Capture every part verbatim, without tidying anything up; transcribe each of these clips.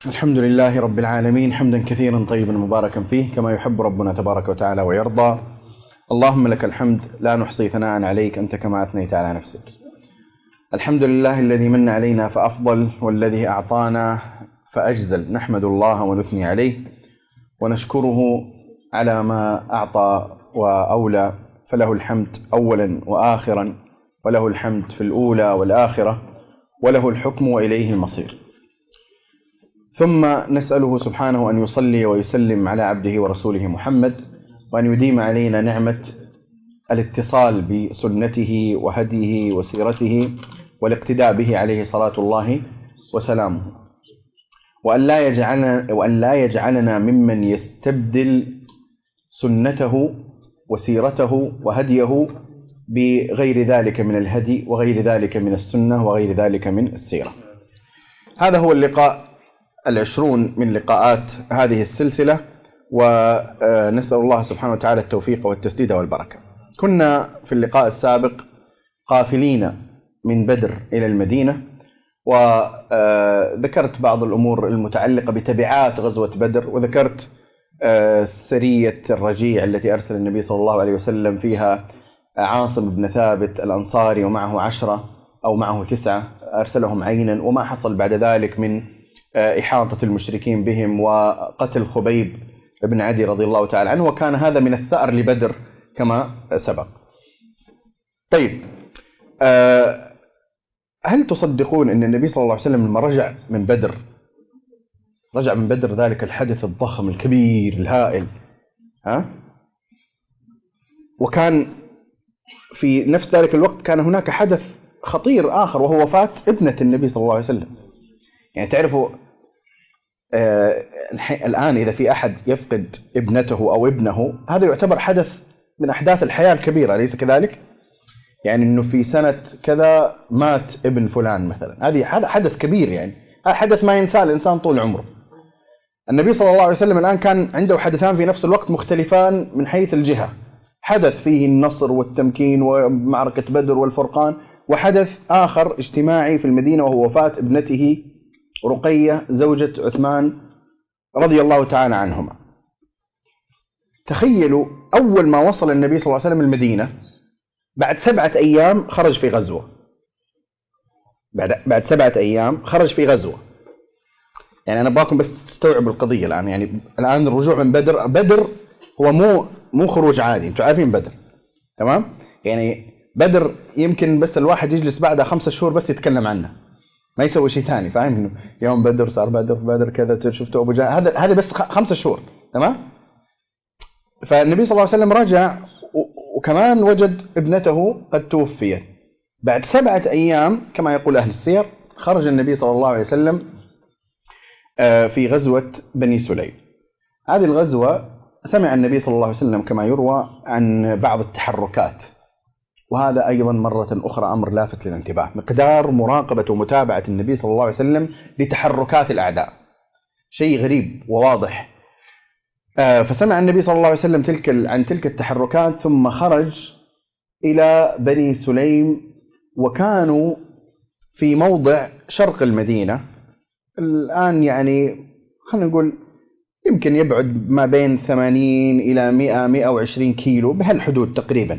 الحمد لله رب العالمين، حمدا كثيرا طيبا مباركا فيه كما يحب ربنا تبارك وتعالى ويرضى. اللهم لك الحمد لا نحصي ثناء عليك أنت كما أثنيت على نفسك. الحمد لله الذي من علينا فأفضل، والذي أعطانا فأجزل. نحمد الله ونثني عليه ونشكره على ما أعطى وأولى، فله الحمد أولا وآخرا، وله الحمد في الأولى والآخرة، وله الحكم وإليه المصير. ثم نسأله سبحانه أن يصلي ويسلم على عبده ورسوله محمد، وأن يديم علينا نعمة الاتصال بسنته وهديه وسيرته والاقتداء به عليه صلاة الله وسلامه، وأن لا يجعلنا, وأن لا يجعلنا ممن يستبدل سنته وسيرته وهديه بغير ذلك من الهدي وغير ذلك من السنة وغير ذلك من السيرة. هذا هو اللقاء العشرون من لقاءات هذه السلسلة، ونسأل الله سبحانه وتعالى التوفيق والتسديد والبركة. كنا في اللقاء السابق قافلين من بدر إلى المدينة، وذكرت بعض الأمور المتعلقة بتبعات غزوة بدر، وذكرت سرية الرجيع التي أرسل النبي صلى الله عليه وسلم فيها عاصم بن ثابت الأنصاري ومعه عشرة أو معه تسعة، أرسلهم عينا، وما حصل بعد ذلك من إحاطة المشركين بهم وقتل خبيب بن عدي رضي الله تعالى عنه، وكان هذا من الثأر لبدر كما سبق. طيب، هل تصدقون أن النبي صلى الله عليه وسلم لما رجع من بدر رجع من بدر ذلك الحدث الضخم الكبير الهائل، ها؟ وكان في نفس ذلك الوقت كان هناك حدث خطير آخر، وهو وفاة ابنة النبي صلى الله عليه وسلم. يعني تعرفوا آه الآن إذا في أحد يفقد ابنته أو ابنه، هذا يعتبر حدث من أحداث الحياة الكبيرة، أليس كذلك؟ يعني إنه في سنة كذا مات ابن فلان مثلا، هذه هذا حدث كبير، يعني هذا حدث ما ينساه الإنسان طول عمره. النبي صلى الله عليه وسلم الآن كان عنده حدثان في نفس الوقت مختلفان من حيث الجهة، حدث فيه النصر والتمكين ومعركة بدر والفرقان، وحدث آخر اجتماعي في المدينة وهو وفاة ابنته رقية زوجة عثمان رضي الله تعالى عنهما. تخيلوا، أول ما وصل النبي صلى الله عليه وسلم المدينة بعد سبعة أيام خرج في غزوة بعد بعد سبعة أيام خرج في غزوة. يعني أنا باكم بس تستوعبوا القضية الآن. يعني الآن الرجوع من بدر بدر هو مو مو خروج عادي، أنتوا عارفين بدر، تمام؟ يعني بدر يمكن بس الواحد يجلس بعدها خمسة شهور بس يتكلم عنه، ما يسوي شيء ثاني، فاهم؟ إنه يوم بدر صار بدر بدر كذا شفتوا أبو جهل، هذا هذا بس خمسة شهور، تمام؟ فالنبي صلى الله عليه وسلم رجع وكمان وجد ابنته قد توفيت. بعد سبعة أيام كما يقول أهل السير خرج النبي صلى الله عليه وسلم في غزوة بني سليم. هذه الغزوة سمع النبي صلى الله عليه وسلم كما يروى عن بعض التحركات، وهذا أيضا مرة أخرى أمر لافت للانتباه، مقدار مراقبة ومتابعة النبي صلى الله عليه وسلم لتحركات الأعداء، شيء غريب وواضح. فسمع النبي صلى الله عليه وسلم تلك عن تلك التحركات، ثم خرج إلى بني سليم، وكانوا في موضع شرق المدينة. الآن يعني خلينا نقول يمكن يبعد ما بين ثمانين إلى مئة مئة وعشرين كيلو، بهالحدود تقريبا.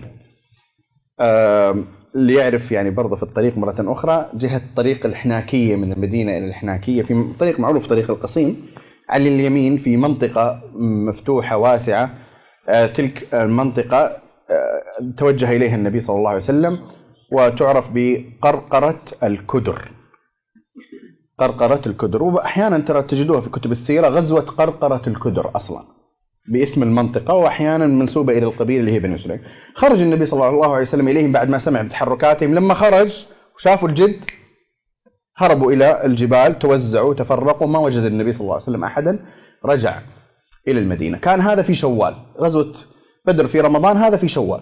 اللي يعرف يعني برضه في الطريق مرة أخرى، جهة طريق الحناكية من المدينة إلى الحناكية، في طريق معروف طريق القصيم، على اليمين في منطقة مفتوحة واسعة. تلك المنطقة توجه إليها النبي صلى الله عليه وسلم، وتعرف بقرقرة الكدر. قرقرة الكدر، وأحيانا ترى تجدوها في كتب السيرة غزوة قرقرة الكدر أصلا باسم المنطقة، وأحيانا منسوبة إلى القبيلة اللي هي بني سليم. خرج النبي صلى الله عليه وسلم إليهم بعد ما سمع بتحركاتهم. لما خرج وشافوا الجد هربوا إلى الجبال، توزعوا تفرقوا، ما وجد النبي صلى الله عليه وسلم أحدا، رجع إلى المدينة. كان هذا في شوال، غزوة بدر في رمضان، هذا في شوال.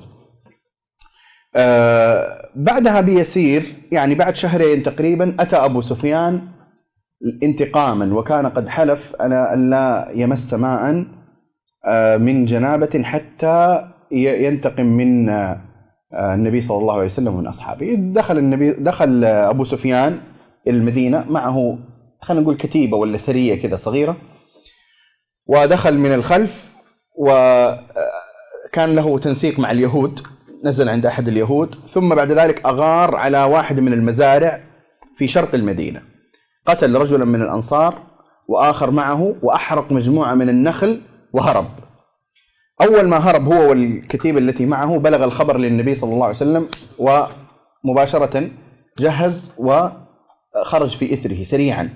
آه بعدها بيسير، يعني بعد شهرين تقريبا، أتى أبو سفيان انتقاما، وكان قد حلف أنا أن لا يمس ماء من جنابة حتى ينتقم من النبي صلى الله عليه وسلم ومن أصحابه. دخل النبي دخل أبو سفيان المدينة، معه خلينا نقول كتيبة ولا سرية كذا صغيرة، ودخل من الخلف وكان له تنسيق مع اليهود، نزل عند أحد اليهود، ثم بعد ذلك أغار على واحد من المزارع في شرق المدينة، قتل رجلا من الأنصار وآخر معه وأحرق مجموعة من النخل وهرب. أول ما هرب هو والكتيبة التي معه بلغ الخبر للنبي صلى الله عليه وسلم، ومباشرة جهز وخرج في إثره سريعا.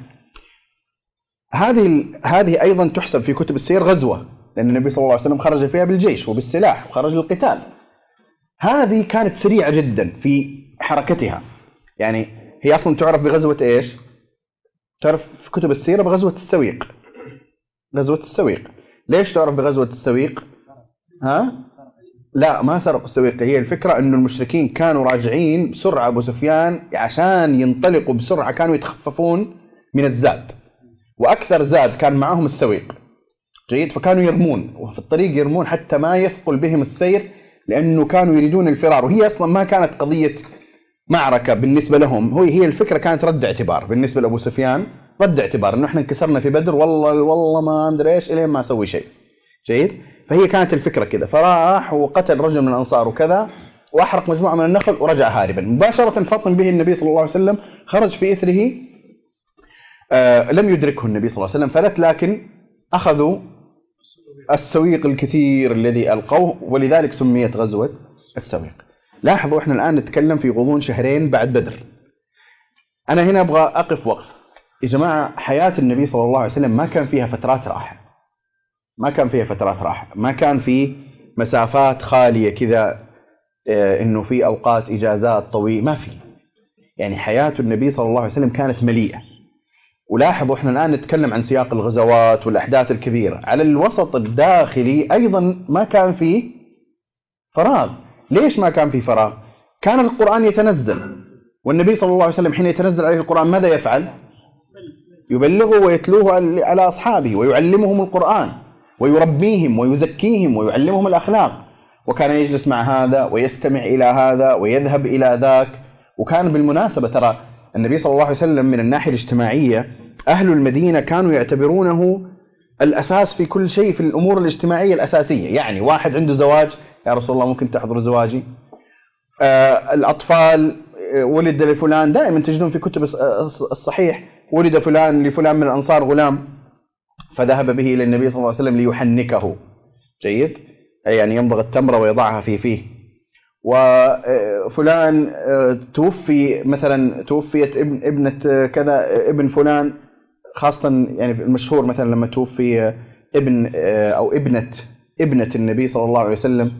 هذه هذه أيضا تحسب في كتب السير غزوة، لأن النبي صلى الله عليه وسلم خرج فيها بالجيش وبالسلاح وخرج للقتال. هذه كانت سريعة جدا في حركتها، يعني هي أصلا تعرف بغزوة إيش؟ تعرف في كتب السيرة بغزوة السويق. غزوة السويق ليش تعرف بغزوة السويق؟ ها؟ لا، ما سرقوا السويق. هي الفكرة أن المشركين كانوا راجعين بسرعة أبو سفيان، عشان ينطلقوا بسرعة كانوا يتخففون من الزاد، وأكثر زاد كان معهم السويق. جيد، فكانوا يرمون وفي الطريق يرمون حتى ما يثقل بهم السير، لأنه كانوا يريدون الفرار. وهي أصلا ما كانت قضية معركة بالنسبة لهم، هي الفكرة كانت رد اعتبار بالنسبة لأبو سفيان، رد اعتبار إنه إحنا انكسرنا في بدر، والله والله ما أدري إيش إلين ما أسوي شيء. جيد، فهي كانت الفكرة كذا. فراح وقتل رجل من الأنصار وكذا، وأحرق مجموعة من النخل ورجع هاربا. مباشرة فطن به النبي صلى الله عليه وسلم، خرج في إثره. آه لم يدركه النبي صلى الله عليه وسلم فلت، لكن أخذوا السويق الكثير الذي ألقوه، ولذلك سميت غزوة السويق. لاحظوا إحنا الآن نتكلم في غضون شهرين بعد بدر. أنا هنا أبغى أقف وقف يا جماعة. حياة النبي صلى الله عليه وسلم ما كان فيها فترات راحة، ما كان فيها فترات راحة، ما كان في مسافات خالية كذا، إنه في أوقات إجازات طويلة، ما في. يعني حياة النبي صلى الله عليه وسلم كانت مليئة. ولاحظوا إحنا الآن نتكلم عن سياق الغزوات والأحداث الكبيرة، على الوسط الداخلي أيضا ما كان فيه فراغ. ليش ما كان فيه فراغ؟ كان القرآن يتنزل، والنبي صلى الله عليه وسلم حين يتنزل عليه القرآن ماذا يفعل؟ يبلغه ويتلوه على أصحابه ويعلمهم القرآن ويربيهم ويزكيهم ويعلمهم الأخلاق. وكان يجلس مع هذا ويستمع إلى هذا ويذهب إلى ذاك. وكان بالمناسبة ترى النبي صلى الله عليه وسلم من الناحية الاجتماعية أهل المدينة كانوا يعتبرونه الأساس في كل شيء، في الأمور الاجتماعية الأساسية. يعني واحد عنده زواج، يا رسول الله ممكن تحضر زواجي. آه الأطفال، ولد لفلان، دائما تجدون في كتب الصحيح ولد فلان لفلان من الأنصار غلام فذهب به إلى النبي صلى الله عليه وسلم ليحنكه. جيد، يعني يمضغ التمر ويضعها في فيه. وفلان توفي مثلا، توفيت ابن ابنة كذا ابن فلان، خاصة يعني المشهور مثلا لما توفي ابن أو ابنة ابنة النبي صلى الله عليه وسلم،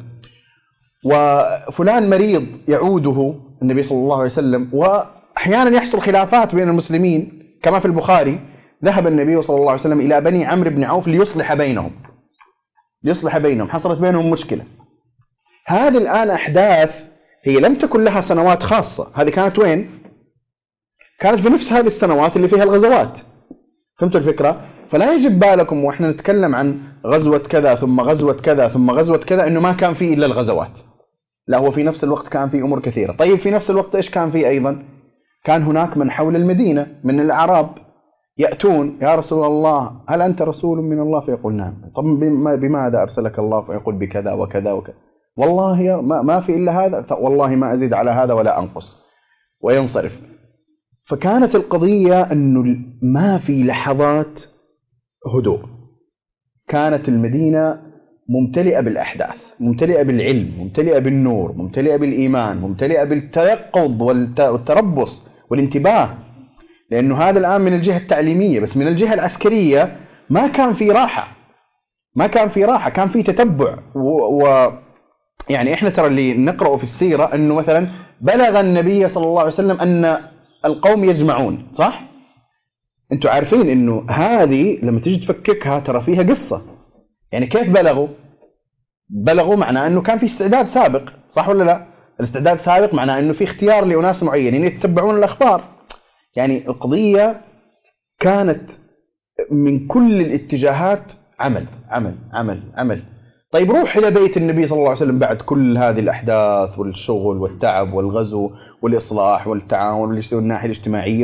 وفلان مريض يعوده النبي صلى الله عليه وسلم. وأحيانا يحصل خلافات بين المسلمين كما في البخاري، ذهب النبي صلى الله عليه وسلم إلى بني عمرو بن عوف ليصلح بينهم ليصلح بينهم حصلت بينهم مشكلة. هذه الآن أحداث هي لم تكن لها سنوات خاصة، هذه كانت وين؟ كانت في نفس هذه السنوات اللي فيها الغزوات. فهمتوا الفكرة؟ فلا يجب بالكم وإحنا نتكلم عن غزوة كذا ثم غزوة كذا ثم غزوة كذا إنه ما كان فيه إلا الغزوات. لا، هو في نفس الوقت كان فيه أمور كثيرة. طيب في نفس الوقت إيش كان فيه أيضا؟ كان هناك من حول المدينة من الأعراب يأتون، يا رسول الله هل أنت رسول من الله؟ فيقول نعم. طب بماذا أرسلك الله؟ فيقول بكذا وكذا وكذا. والله ما في إلا هذا، والله ما أزيد على هذا ولا أنقص، وينصرف. فكانت القضية أنه ما في لحظات هدوء. كانت المدينة ممتلئة بالأحداث، ممتلئة بالعلم، ممتلئة بالنور، ممتلئة بالإيمان، ممتلئة بالتيقظ والتربص والانتباه. لأنه هذا الآن من الجهة التعليمية، بس من الجهة العسكرية ما كان في راحة، ما كان في راحة، كان في تتبع. و... و... يعني إحنا ترى اللي نقرأه في السيرة أنه مثلا بلغ النبي صلى الله عليه وسلم أن القوم يجمعون، صح؟ أنتوا عارفين أنه هذه لما تيجي تفككها ترى فيها قصة. يعني كيف بلغوا؟ بلغوا معناه أنه كان في استعداد سابق، صح ولا لا؟ الاستعداد سابق معناه أنه في اختيار لأناس معينين يتبعون الأخبار. يعني القضية كانت من كل الاتجاهات عمل عمل عمل عمل. طيب روح إلى بيت النبي صلى الله عليه وسلم بعد كل هذه الأحداث والشغل والتعب والغزو والإصلاح والتعاون والناحية الاجتماعية،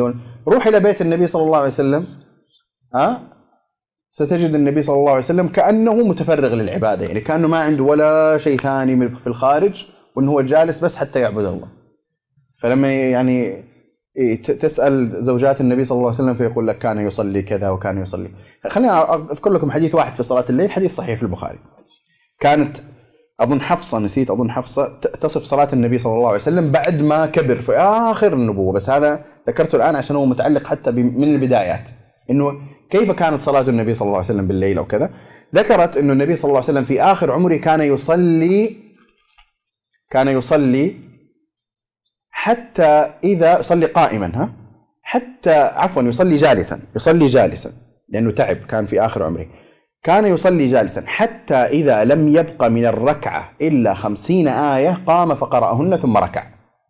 روح إلى بيت النبي صلى الله عليه وسلم ها ستجد النبي صلى الله عليه وسلم كأنه متفرغ للعبادة، يعني كأنه ما عنده ولا شيء ثاني في الخارج، وأنه هو جالس بس حتى يعبد الله. فلما يعني تسأل زوجات النبي صلى الله عليه وسلم فيقول لك كان يصلي كذا وكان يصلي. خليني أذكر لكم حديث واحد في صلاة الليل، حديث صحيح في البخاري. كانت أظن حفصة، نسيت أظن حفصة تصف صلاة النبي صلى الله عليه وسلم بعد ما كبر في آخر النبوة، بس هذا ذكرته الآن عشان هو متعلق حتى من البدايات، إنه كيف كانت صلاة النبي صلى الله عليه وسلم بالليل أو كذا. ذكرت إنه النبي صلى الله عليه وسلم في آخر عمره كان يصلي كان يصلي حتى إذا يصلي قائما ها حتى عفوا يصلي جالسا يصلي جالسا لأنه تعب، كان في آخر عمره كان يصلي جالسا حتى إذا لم يبق من الركعة إلا خمسين آية قام فقرأهن ثم ركع.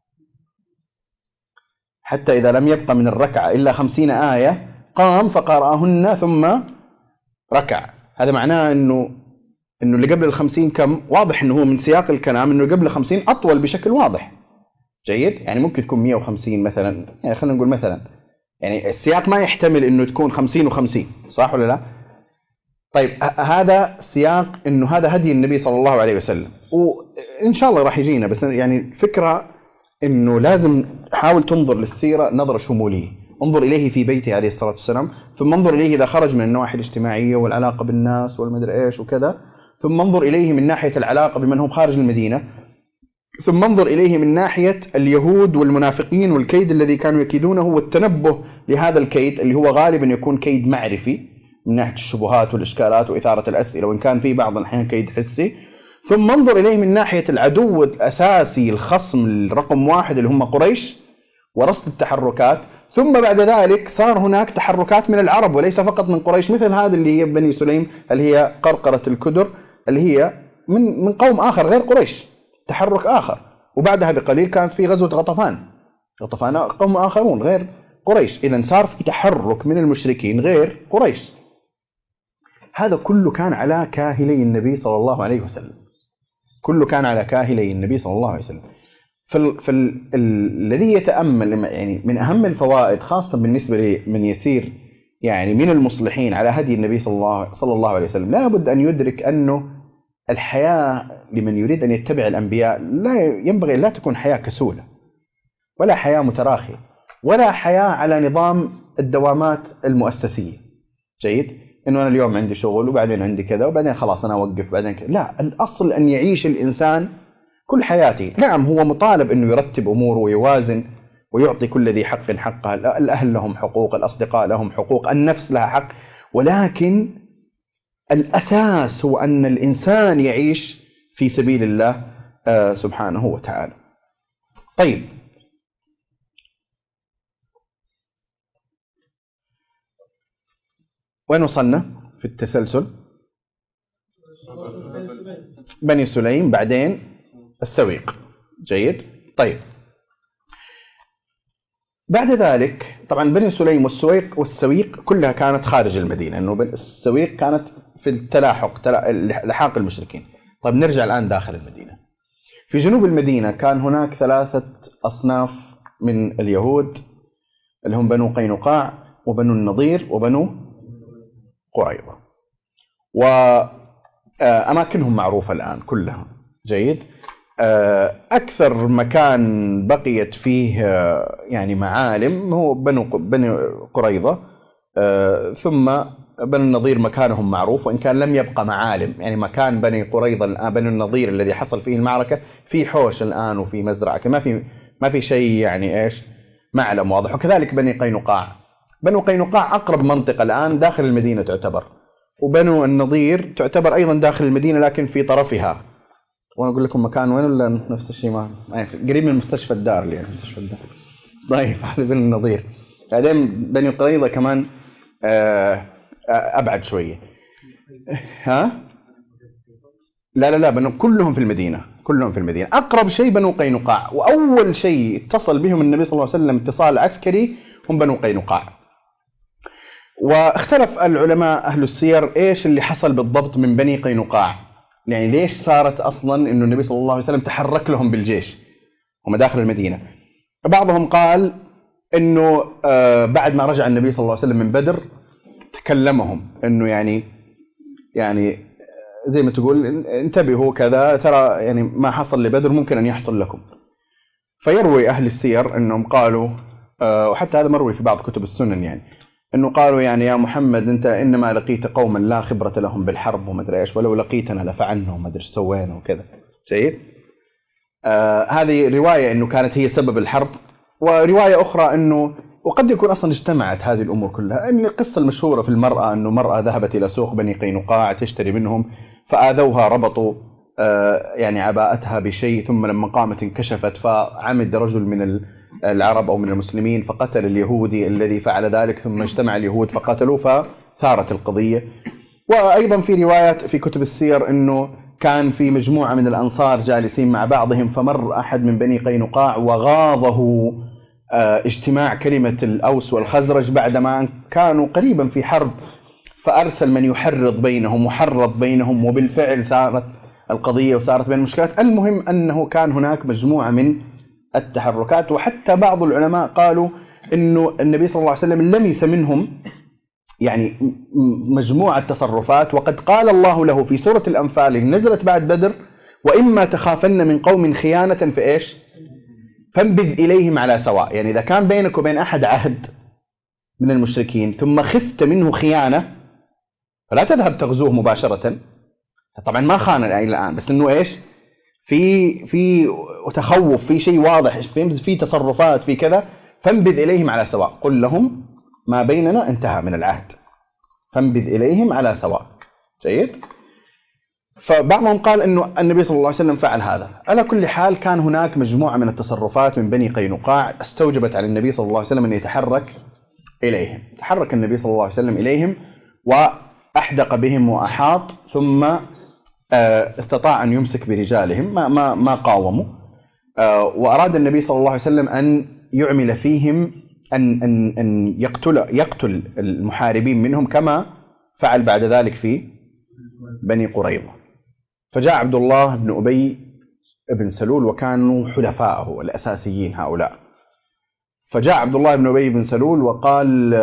حتى إذا لم يبق من الركعة إلا خمسين آية قام فقرأهن ثم ركع. هذا معناه أنه أنه اللي قبل الخمسين كم؟ واضح أنه هو من سياق الكلام أنه قبل الخمسين أطول بشكل واضح. جيد، يعني ممكن تكون مئة وخمسين مثلا، يعني خلينا نقول مثلا، يعني السياق ما يحتمل أنه تكون خمسين وخمسين، صح ولا لا؟ طيب هذا سياق أنه هذا هدي النبي صلى الله عليه وسلم، وإن شاء الله راح يجينا، بس يعني فكرة أنه لازم حاول تنظر للسيرة نظرة شمولية. انظر إليه في بيته عليه الصلاة والسلام، ثم انظر إليه إذا خرج من النواحي الاجتماعية والعلاقة بالناس والمدري إيش وكذا، ثم انظر إليه من ناحية العلاقة بمن هم خارج المدينة، ثم انظر إليه من ناحية اليهود والمنافقين والكيد الذي كانوا يكيدونه والتنبه لهذا الكيد اللي هو غالبا يكون كيد معرفي من ناحية الشبهات والإشكالات وإثارة الأسئلة، وإن كان في بعض الأحيان كيد حسي. ثم انظر إليه من ناحية العدو الأساسي الخصم الرقم واحد اللي هم قريش ورصد التحركات. ثم بعد ذلك صار هناك تحركات من العرب وليس فقط من قريش، مثل هذا اللي هي بني سليم اللي هي قرقرة الكدر اللي هي من من قوم آخر غير قريش، تحرك آخر. وبعدها بقليل كانت في غزوة غطفان، غطفان قوم آخرون غير قريش. إذن صار في تحرك من المشركين غير قريش. هذا كله كان على كاهلي النبي صلى الله عليه وسلم، كله كان على كاهلي النبي صلى الله عليه وسلم. فالذي يتأمل يعني من أهم الفوائد خاصة بالنسبة لمن يسير يعني من المصلحين على هدي النبي صلى الله, صلى الله عليه وسلم، لا بد أن يدرك أنه الحياة لمن يريد أن يتبع الأنبياء لا ينبغي لا تكون حياة كسولة ولا حياة متراخية ولا حياة على نظام الدوامات المؤسسية. جيد، إنه أنا اليوم عندي شغل وبعدين عندي كذا وبعدين خلاص أنا أوقف بعدين كذا. لا، الأصل أن يعيش الإنسان كل حياته. نعم هو مطالب أنه يرتب أموره ويوازن ويعطي كل ذي حق حقه، الأهل لهم حقوق، الأصدقاء لهم حقوق، النفس لها حق، ولكن الأساس هو أن الإنسان يعيش في سبيل الله سبحانه وتعالى. طيب، وين وصلنا في التسلسل؟ بني سليم بعدين السويق. جيد، طيب بعد ذلك طبعا بني سليم والسويق والسويق كلها كانت خارج المدينة، إنه السويق كانت في التلاحق لحاق المشركين. طيب نرجع الآن داخل المدينة. في جنوب المدينة كان هناك ثلاثة أصناف من اليهود اللي هم بنو قينقاع وبنو النضير وبنو قريظة، وأماكنهم معروفة الآن كلها. جيد، أكثر مكان بقيت فيه يعني معالم هو بنو بني قريظة، ثم بنو النضير مكانهم معروف وإن كان لم يبقى معالم. يعني مكان بني قريظة الآن بنو النضير الذي حصل فيه المعركة في حوش الآن وفي مزرعة، ما في ما في شيء يعني إيش معلم واضح. وكذلك بني قينقاع، بنو قينقاع أقرب منطقة الآن داخل المدينة تعتبر، وبنو النضير تعتبر أيضا داخل المدينة لكن في طرفها. وانا اقول لكم مكان وين ولا نفس الشيء؟ ما قريب من مستشفى الدار اللي يعني مستشفى الدار. طيب هذا بني النضير. بعدين بني قريظة كمان ابعد شويه. ها لا لا لا بنو كلهم في المدينه، كلهم في المدينه. اقرب شيء بنو قينقاع، واول شيء اتصل بهم النبي صلى الله عليه وسلم اتصال عسكري هم بنو قينقاع. واختلف العلماء اهل السير ايش اللي حصل بالضبط من بني قينقاع، يعني ليش صارت أصلا إنه النبي صلى الله عليه وسلم تحرك لهم بالجيش هم داخل المدينة. بعضهم قال إنه آه بعد ما رجع النبي صلى الله عليه وسلم من بدر تكلمهم إنه يعني يعني زي ما تقول انتبهوا كذا، ترى يعني ما حصل لبدر ممكن أن يحصل لكم. فيروي أهل السير أنهم قالوا آه وحتى هذا مروي في بعض كتب السنن يعني أنه قالوا يعني يا محمد أنت إنما لقيت قوما لا خبرة لهم بالحرب وما أدري إيش، ولو لقيتنا لفعلنا وما أدري إيش سوينا وكذا. جيد. آه هذه رواية أنه كانت هي سبب الحرب، ورواية أخرى أنه وقد يكون أصلا اجتمعت هذه الأمور كلها. أن القصة المشهورة في المرأة أنه مرأة ذهبت إلى سوق بني قينقاع تشتري منهم، فآذوها ربطوا آه يعني عباءتها بشيء، ثم لما قامت انكشفت، فعمد رجل من العرب أو من المسلمين فقتل اليهودي الذي فعل ذلك، ثم اجتمع اليهود فقتلوا، فثارت القضية. وأيضا في روايات في كتب السير أنه كان في مجموعة من الأنصار جالسين مع بعضهم، فمر أحد من بني قينقاع وغاضه اجتماع كلمة الأوس والخزرج بعدما كانوا قريبا في حرب، فأرسل من يحرض بينهم وحرض بينهم، وبالفعل صارت القضية وصارت بين المشكلات. المهم أنه كان هناك مجموعة من التحركات، وحتى بعض العلماء قالوا أنه النبي صلى الله عليه وسلم لمس منهم يعني مجموعة تصرفات، وقد قال الله له في سورة الأنفال اللي نزلت بعد بدر وإما تخافن من قوم خيانة في إيش فانبذ إليهم على سواء. يعني إذا كان بينك وبين أحد عهد من المشركين ثم خفت منه خيانة فلا تذهب تغزوه مباشرة. طبعا ما خان إلى الآن، بس إنه إيش في في تخوف، في شيء واضح، في تصرفات، في كذا، فانبذ إليهم على سواء، قل لهم ما بيننا انتهى من العهد، فانبذ إليهم على سواء. جيد. فبعضهم قال إنه النبي صلى الله عليه وسلم فعل هذا. على كل حال كان هناك مجموعة من التصرفات من بني قينقاع استوجبت على النبي صلى الله عليه وسلم أن يتحرك إليهم. تحرك النبي صلى الله عليه وسلم إليهم وأحدق بهم وأحاط، ثم استطاع أن يمسك برجالهم، ما ما ما قاوموا. وأراد النبي صلى الله عليه وسلم أن يعمل فيهم أن أن أن يقتل يقتل المحاربين منهم كما فعل بعد ذلك في بني قريظة. فجاء عبد الله بن أبي بن سلول، وكانوا حلفائه الأساسيين هؤلاء. فجاء عبد الله بن أبي بن سلول وقال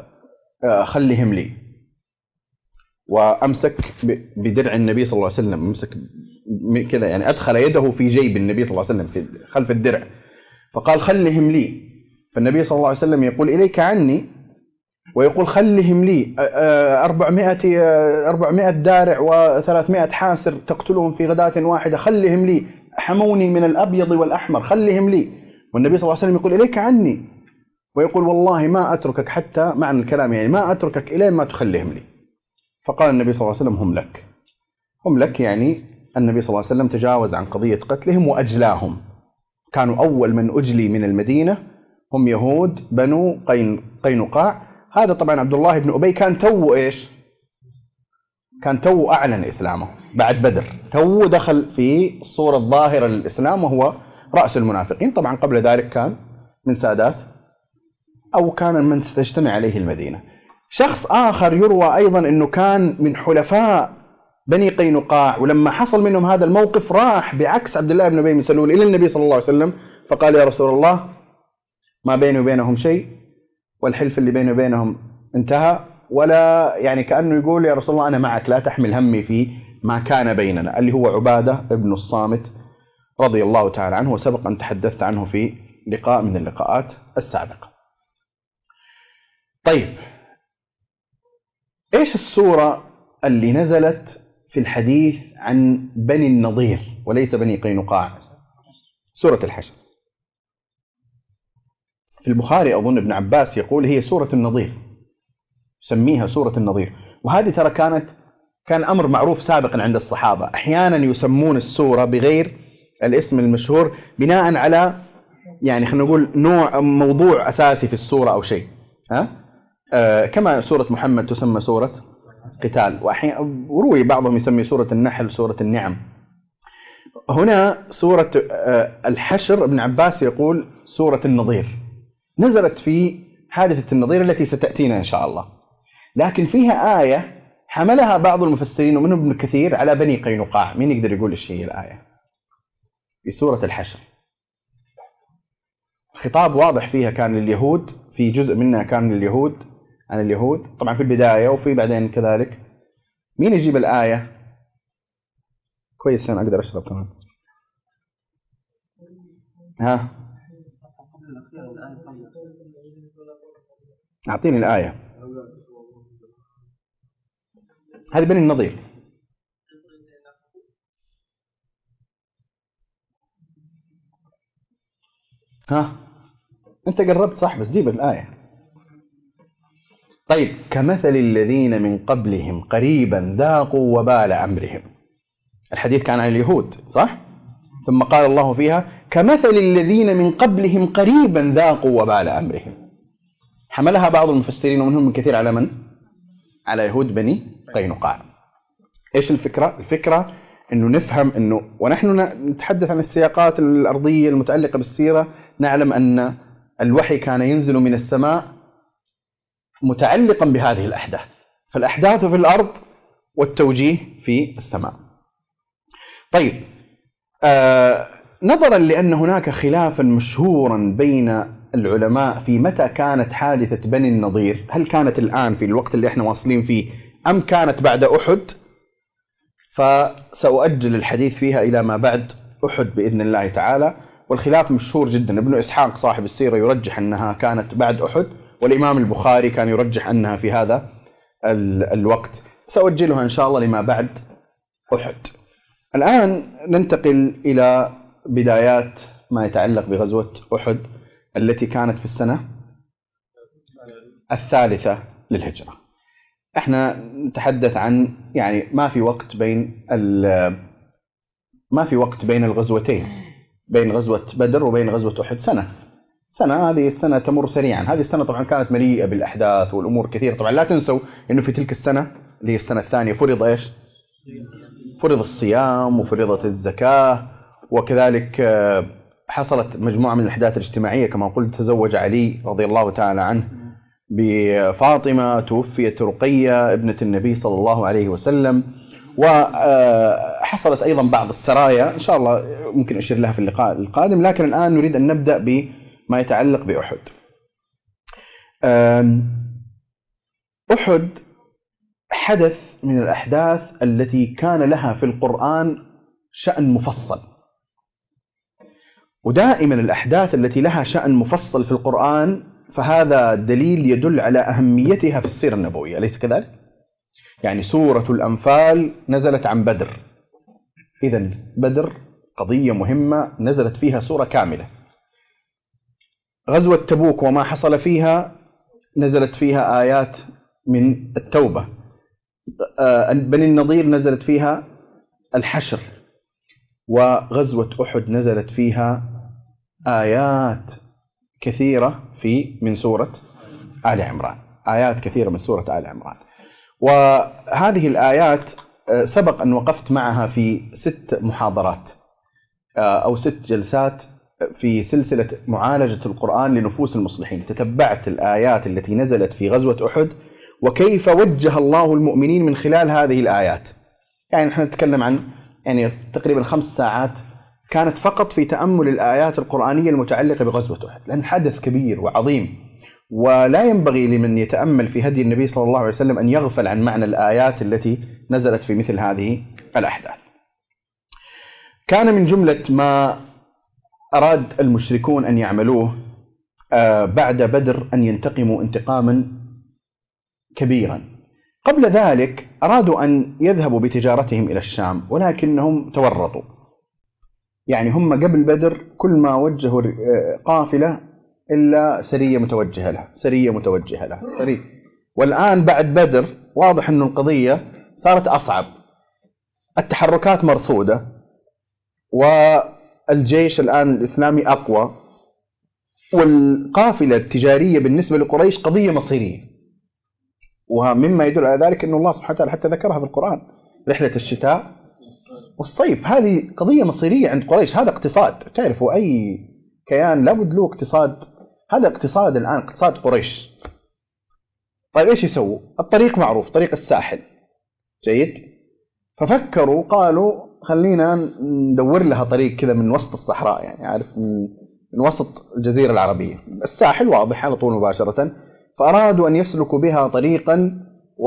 خلهم لي، وأمسك بدرع النبي صلى الله عليه وسلم، أمسك كذا يعني أدخل يده في جيب النبي صلى الله عليه وسلم في خلف الدرع، فقال خلهم لي. فالنبي صلى الله عليه وسلم يقول إليك عني، ويقول خلهم لي أربعمائة أربعمائة دارع وثلاثمائة حاسر تقتلهم في غداة واحدة، خلهم لي، حموني من الأبيض والأحمر، خلهم لي. والنبي صلى الله عليه وسلم يقول إليك عني، ويقول والله ما أتركك حتى، معنى الكلام يعني ما أتركك إلين ما تخليهم لي. فقال النبي صلى الله عليه وسلم هم لك، هم لك، يعني النبي صلى الله عليه وسلم تجاوز عن قضية قتلهم وأجلاهم. كانوا أول من أجلي من المدينة هم يهود بنو قين قينقاع. هذا طبعا عبد الله بن أبي كان تو إيش كان تو أعلن إسلامه بعد بدر، تو دخل في الصورة الظاهرة للإسلام وهو رأس المنافقين. طبعا قبل ذلك كان من سادات أو كان من تجتمع عليه المدينة. شخص آخر يروى أيضا أنه كان من حلفاء بني قينقاع، ولما حصل منهم هذا الموقف راح بعكس عبد الله بن أبي بن سلول إلى النبي صلى الله عليه وسلم فقال يا رسول الله ما بيني وبينهم شيء، والحلف اللي بيني وبينهم انتهى، ولا يعني كأنه يقول يا رسول الله أنا معك لا تحمل همي في ما كان بيننا، اللي هو عبادة ابن الصامت رضي الله تعالى عنه، وسبق أن تحدثت عنه في لقاء من اللقاءات السابقة. طيب، إيش السورة اللي نزلت في الحديث عن بني النضير وليس بني قينقاع؟ سورة الحشر. في البخاري أظن ابن عباس يقول هي سورة النضير، سميها سورة النضير. وهذه ترى كانت كان أمر معروف سابقا عند الصحابة، أحيانا يسمون السورة بغير الاسم المشهور بناء على يعني خلينا نقول نوع موضوع أساسي في السورة أو شيء، ها؟ آه كما سورة محمد تسمى سورة قتال، وروي بعضهم يسمي سورة النحل سورة النعم. هنا سورة آه الحشر ابن عباس يقول سورة النضير، نزلت في حادثة النضير التي ستأتينا إن شاء الله، لكن فيها آية حملها بعض المفسرين ومنهم ابن كثير على بني قينقاع. مين يقدر يقول إيش هي الآية في سورة الحشر؟ الخطاب واضح فيها كان لليهود، في جزء منها كان لليهود عن اليهود طبعا في البداية وفي بعدين كذلك. مين يجيب الآية؟ كويس أنا أقدر أشرب كمان. ها أعطيني الآية. هذه بني النضير. ها أنت قربت صح، بس جيب الآية. طيب كمثل الذين من قبلهم قريبا ذاقوا وبال أمرهم. الحديث كان عن اليهود صح؟ ثم قال الله فيها كمثل الذين من قبلهم قريبا ذاقوا وبال أمرهم. حملها بعض المفسرين ومنهم من كثير على من؟ على يهود بني قينقاع. إيش الفكرة؟ الفكرة أنه نفهم أنه ونحن نتحدث عن السياقات الأرضية المتعلقة بالسيرة، نعلم أن الوحي كان ينزل من السماء متعلقا بهذه الأحداث، فالأحداث في الأرض والتوجيه في السماء. طيب آه نظرا لأن هناك خلافا مشهورا بين العلماء في متى كانت حادثة بني النضير، هل كانت الآن في الوقت اللي احنا واصلين فيه أم كانت بعد أحد، فسأؤجل الحديث فيها إلى ما بعد أحد بإذن الله تعالى. والخلاف مشهور جدا، ابن إسحاق صاحب السيرة يرجح أنها كانت بعد أحد، والإمام البخاري كان يرجح أنها في هذا الوقت. سأؤجلها إن شاء الله لما بعد أحد. الآن ننتقل إلى بدايات ما يتعلق بغزوة أحد التي كانت في السنة الثالثة للهجرة. احنا نتحدث عن يعني ما في وقت بين ما في وقت بين الغزوتين، بين غزوة بدر وبين غزوة أحد سنة. سنة هذه السنة تمر سريعا. هذه السنة طبعا كانت مليئة بالأحداث والأمور كثيرة. طبعا لا تنسوا إنه في تلك السنة اللي هي السنة الثانية فرض إيش؟ فرض الصيام وفرضت الزكاة، وكذلك حصلت مجموعة من الأحداث الاجتماعية. كما قلت تزوج علي رضي الله تعالى عنه بفاطمة، توفيت رقية ابنة النبي صلى الله عليه وسلم، وحصلت أيضا بعض السرايا إن شاء الله ممكن أشير لها في اللقاء القادم. لكن الآن نريد أن نبدأ بما يتعلق بأحد. أحد حدث من الأحداث التي كان لها في القرآن شأن مفصل، ودائما الأحداث التي لها شأن مفصل في القرآن فهذا دليل يدل على أهميتها في السيرة النبوية، أليس كذلك؟ يعني سورة الأنفال نزلت عن بدر، إذن بدر قضية مهمة نزلت فيها سورة كاملة. غزوة تبوك وما حصل فيها نزلت فيها آيات من التوبة. بني النضير نزلت فيها الحشر. وغزوة أحد نزلت فيها آيات كثيرة في من سورة آل عمران، آيات كثيرة من سورة آل عمران. وهذه الآيات سبق أن وقفت معها في ست محاضرات أو ست جلسات في سلسلة معالجة القرآن لنفوس المصلحين. تتبعت الآيات التي نزلت في غزوة أحد وكيف وجه الله المؤمنين من خلال هذه الآيات. يعني نحن نتكلم عن يعني تقريبا خمس ساعات كانت فقط في تأمل الآيات القرآنية المتعلقة بغزوة أحد، لأن حدث كبير وعظيم، ولا ينبغي لمن يتأمل في هدي النبي صلى الله عليه وسلم أن يغفل عن معنى الآيات التي نزلت في مثل هذه الأحداث. كان من جملة ما أراد المشركون أن يعملوه بعد بدر أن ينتقموا انتقاما كبيرا. قبل ذلك أرادوا أن يذهبوا بتجارتهم إلى الشام، ولكنهم تورطوا. يعني هم قبل بدر كل ما وجهوا قافلة إلا سرية متوجهة لها، سرية متوجهة لها، سرية. والآن بعد بدر واضح أن القضية صارت أصعب، التحركات مرصودة، والجيش الآن الإسلامي أقوى، والقافلة التجارية بالنسبة لقريش قضية مصيرية. ومما يدل على ذلك أن الله سبحانه وتعالى حتى ذكرها في القرآن، رحلة الشتاء والصيف، هذه قضية مصيرية عند قريش. هذا اقتصاد، تعرفوا أي كيان لابد له اقتصاد، هذا اقتصاد الآن، اقتصاد قريش. طيب إيش يسووا؟ الطريق معروف، طريق الساحل، جيد. ففكروا قالوا خلينا ندور لها طريق كذا من وسط الصحراء، يعني عارف من من وسط الجزيرة العربية، الساحل واضح على طول مباشرة، فأرادوا أن يسلكوا بها طريقا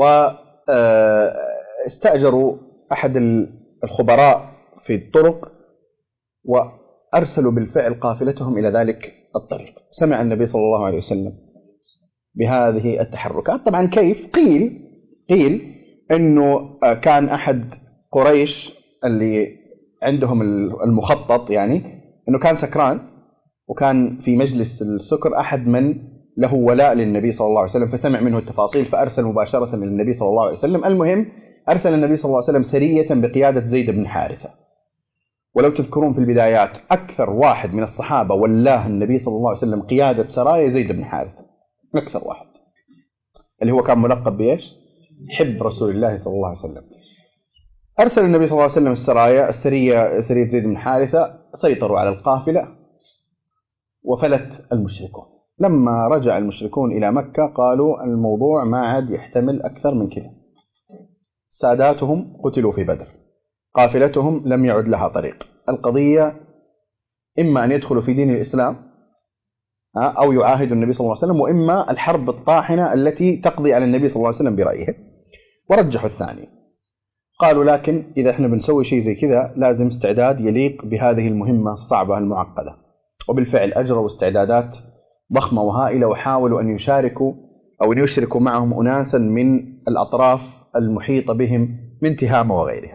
واستأجروا أحد الخبراء في الطرق وأرسلوا بالفعل قافلتهم إلى ذلك الطريق. سمع النبي صلى الله عليه وسلم بهذه التحركات. طبعا كيف؟ قيل قيل أنه كان أحد قريش اللي عندهم المخطط، يعني أنه كان سكران وكان في مجلس السكر أحد من له ولاء للنبي صلى الله عليه وسلم، فسمع منه التفاصيل فأرسل مباشرة للنبي صلى الله عليه وسلم. المهم أرسل النبي صلى الله عليه وسلم سرية بقيادة زيد بن حارثة. ولو تذكرون في البدايات أكثر واحد من الصحابة والله النبي صلى الله عليه وسلم قيادة سرايا زيد بن حارثة، أكثر واحد، اللي هو كان ملقب بإيش؟ حب رسول الله صلى الله عليه وسلم. أرسل النبي صلى الله عليه وسلم السرايا السرية سرية زيد بن حارثة، سيطروا على القافلة وفلت المشركون. لما رجع المشركون إلى مكة قالوا الموضوع ما عاد يحتمل أكثر من كذا، ساداتهم قتلوا في بدر، قافلتهم لم يعد لها طريق، القضية إما أن يدخلوا في دين الإسلام أو يعاهدوا النبي صلى الله عليه وسلم، وإما الحرب الطاحنة التي تقضي على النبي صلى الله عليه وسلم برأيه. ورجحوا الثاني. قالوا لكن إذا إحنا بنسوي شيء زي كذا لازم استعداد يليق بهذه المهمة الصعبة المعقدة. وبالفعل أجروا استعدادات ضخمة وهائلة، وحاولوا أن يشاركوا أو أن يشركوا معهم أناسا من الأطراف المحيطة بهم من تهامة وغيرها.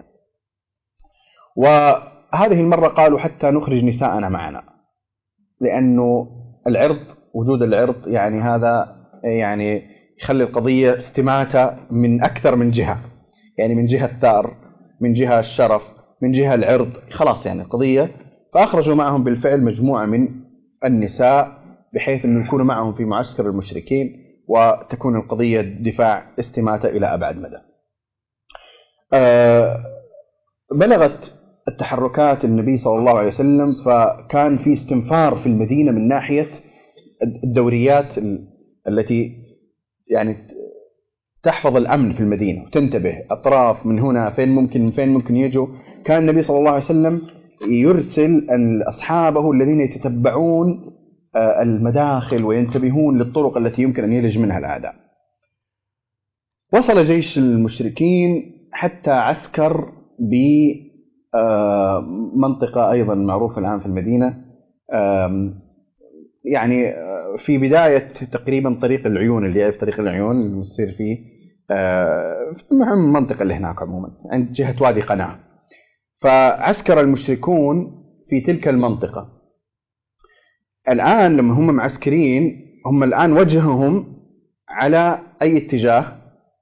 وهذه المرة قالوا حتى نخرج نساءنا معنا، لأنه العرض، وجود العرض يعني هذا يعني يخلي القضية استماتة من أكثر من جهة، يعني من جهة الثأر، من جهة الشرف، من جهة العرض، خلاص يعني القضية. فأخرجوا معهم بالفعل مجموعة من النساء بحيث أن يكونوا معهم في معسكر المشركين وتكون القضية دفاع استماتة إلى أبعد مدى. أه بلغت التحركات النبي صلى الله عليه وسلم، فكان في استنفار في المدينة من ناحية الدوريات التي يعني تحفظ الأمن في المدينة وتنتبه أطراف من هنا فين ممكن من فين ممكن يجوا. كان النبي صلى الله عليه وسلم يرسل أصحابه الذين يتتبعون المداخل وينتبهون للطرق التي يمكن أن يلج منها الأعداء. وصل جيش المشركين حتى عسكر بمنطقة أيضا معروفة الآن في المدينة، يعني في بداية تقريبا طريق العيون، اللي يعرف طريق العيون اللي يصير فيه في المنطقة اللي هناك عموما عند جهة وادي قناة. فعسكر المشركون في تلك المنطقة. الآن لما هم معسكرين، هم الآن وجههم على أي اتجاه؟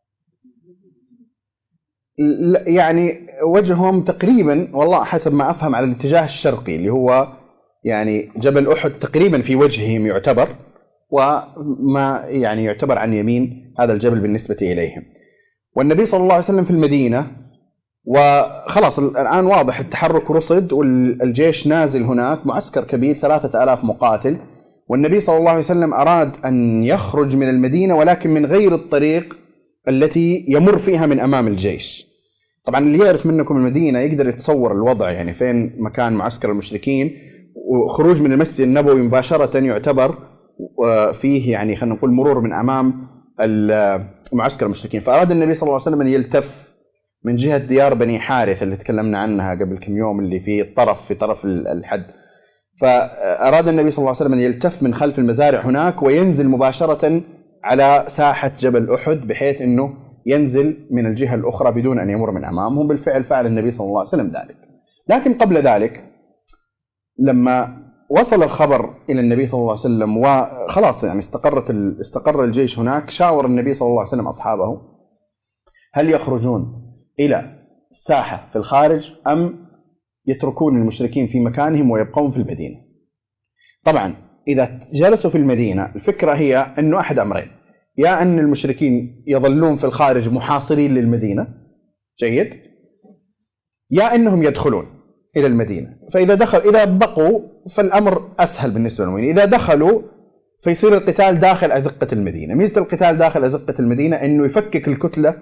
يعني وجههم تقريبا والله حسب ما أفهم على الاتجاه الشرقي، اللي هو يعني جبل أحد تقريبا في وجههم يعتبر، وما يعني يعتبر عن يمين هذا الجبل بالنسبة إليهم. والنبي صلى الله عليه وسلم في المدينة، وخلاص الآن واضح التحرك رصد والجيش نازل هناك، معسكر كبير ثلاثة آلاف مقاتل. والنبي صلى الله عليه وسلم أراد أن يخرج من المدينة ولكن من غير الطريق التي يمر فيها من أمام الجيش. طبعا اللي يعرف منكم المدينة يقدر يتصور الوضع، يعني فين مكان معسكر المشركين، وخروج من المسجد النبوي مباشرة يعتبر فيه يعني خلينا نقول مرور من أمام معسكر المشركين. فأراد النبي صلى الله عليه وسلم أن يلتف من جهة ديار بني حارث اللي تكلمنا عنها قبل كم يوم، اللي في الطرف في طرف الحد. فأراد النبي صلى الله عليه وسلم أن يلتف من خلف المزارع هناك وينزل مباشرة على ساحة جبل أحد، بحيث أنه ينزل من الجهة الأخرى بدون أن يمر من أمامهم. بالفعل فعل النبي صلى الله عليه وسلم ذلك. لكن قبل ذلك لما وصل الخبر إلى النبي صلى الله عليه وسلم وخلاص يعني استقرت استقر الجيش هناك، شاور النبي صلى الله عليه وسلم أصحابه هل يخرجون إلى الساحة في الخارج أم يتركون المشركين في مكانهم ويبقون في المدينة. طبعا إذا جلسوا في المدينة الفكرة هي أنه أحد أمرين، يا أن المشركين يظلون في الخارج محاصرين للمدينة، جيد، يا أنهم يدخلون إلى المدينة. فإذا دخل إذا بقوا فالأمر أسهل بالنسبة لهم، إذا دخلوا فيصير القتال داخل أزقة المدينة. ميزة القتال داخل أزقة المدينة أنه يفكك الكتلة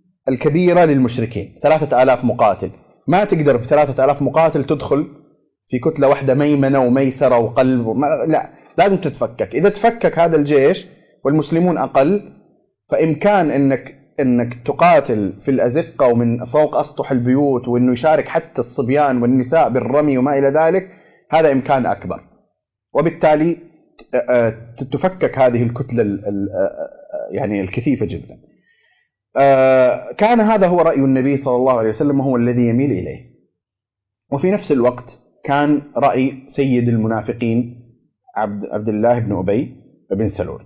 الكبيرة للمشركين، ثلاثة آلاف مقاتل، ما تقدر بثلاثة آلاف مقاتل تدخل في كتلة واحدة ميمنة وميسرة وقلب وما لا، لازم تتفكك. إذا تفكك هذا الجيش والمسلمون أقل، فإمكان إنك إنك تقاتل في الأزقة ومن فوق أسطح البيوت، وإنه يشارك حتى الصبيان والنساء بالرمي وما إلى ذلك، هذا إمكان أكبر. وبالتالي تفكك هذه الكتلة يعني الكثيفة جدا. كان هذا هو رأي النبي صلى الله عليه وسلم، وهو الذي يميل إليه. وفي نفس الوقت كان رأي سيد المنافقين عبد عبد الله بن أبي بن سلول.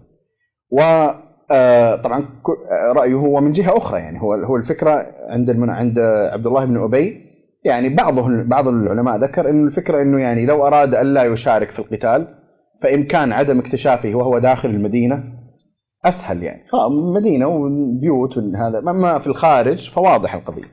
وطبعا رأيه هو من جهة أخرى، يعني هو هو الفكرة عند عند عبد الله بن أبي، يعني بعضه بعض العلماء ذكر إن الفكرة إنه يعني لو أراد أن لا يشارك في القتال، فإمكان عدم اكتشافه وهو داخل المدينة أسهل، يعني مدينة وبيوت هذا، أما في الخارج فواضح القضية.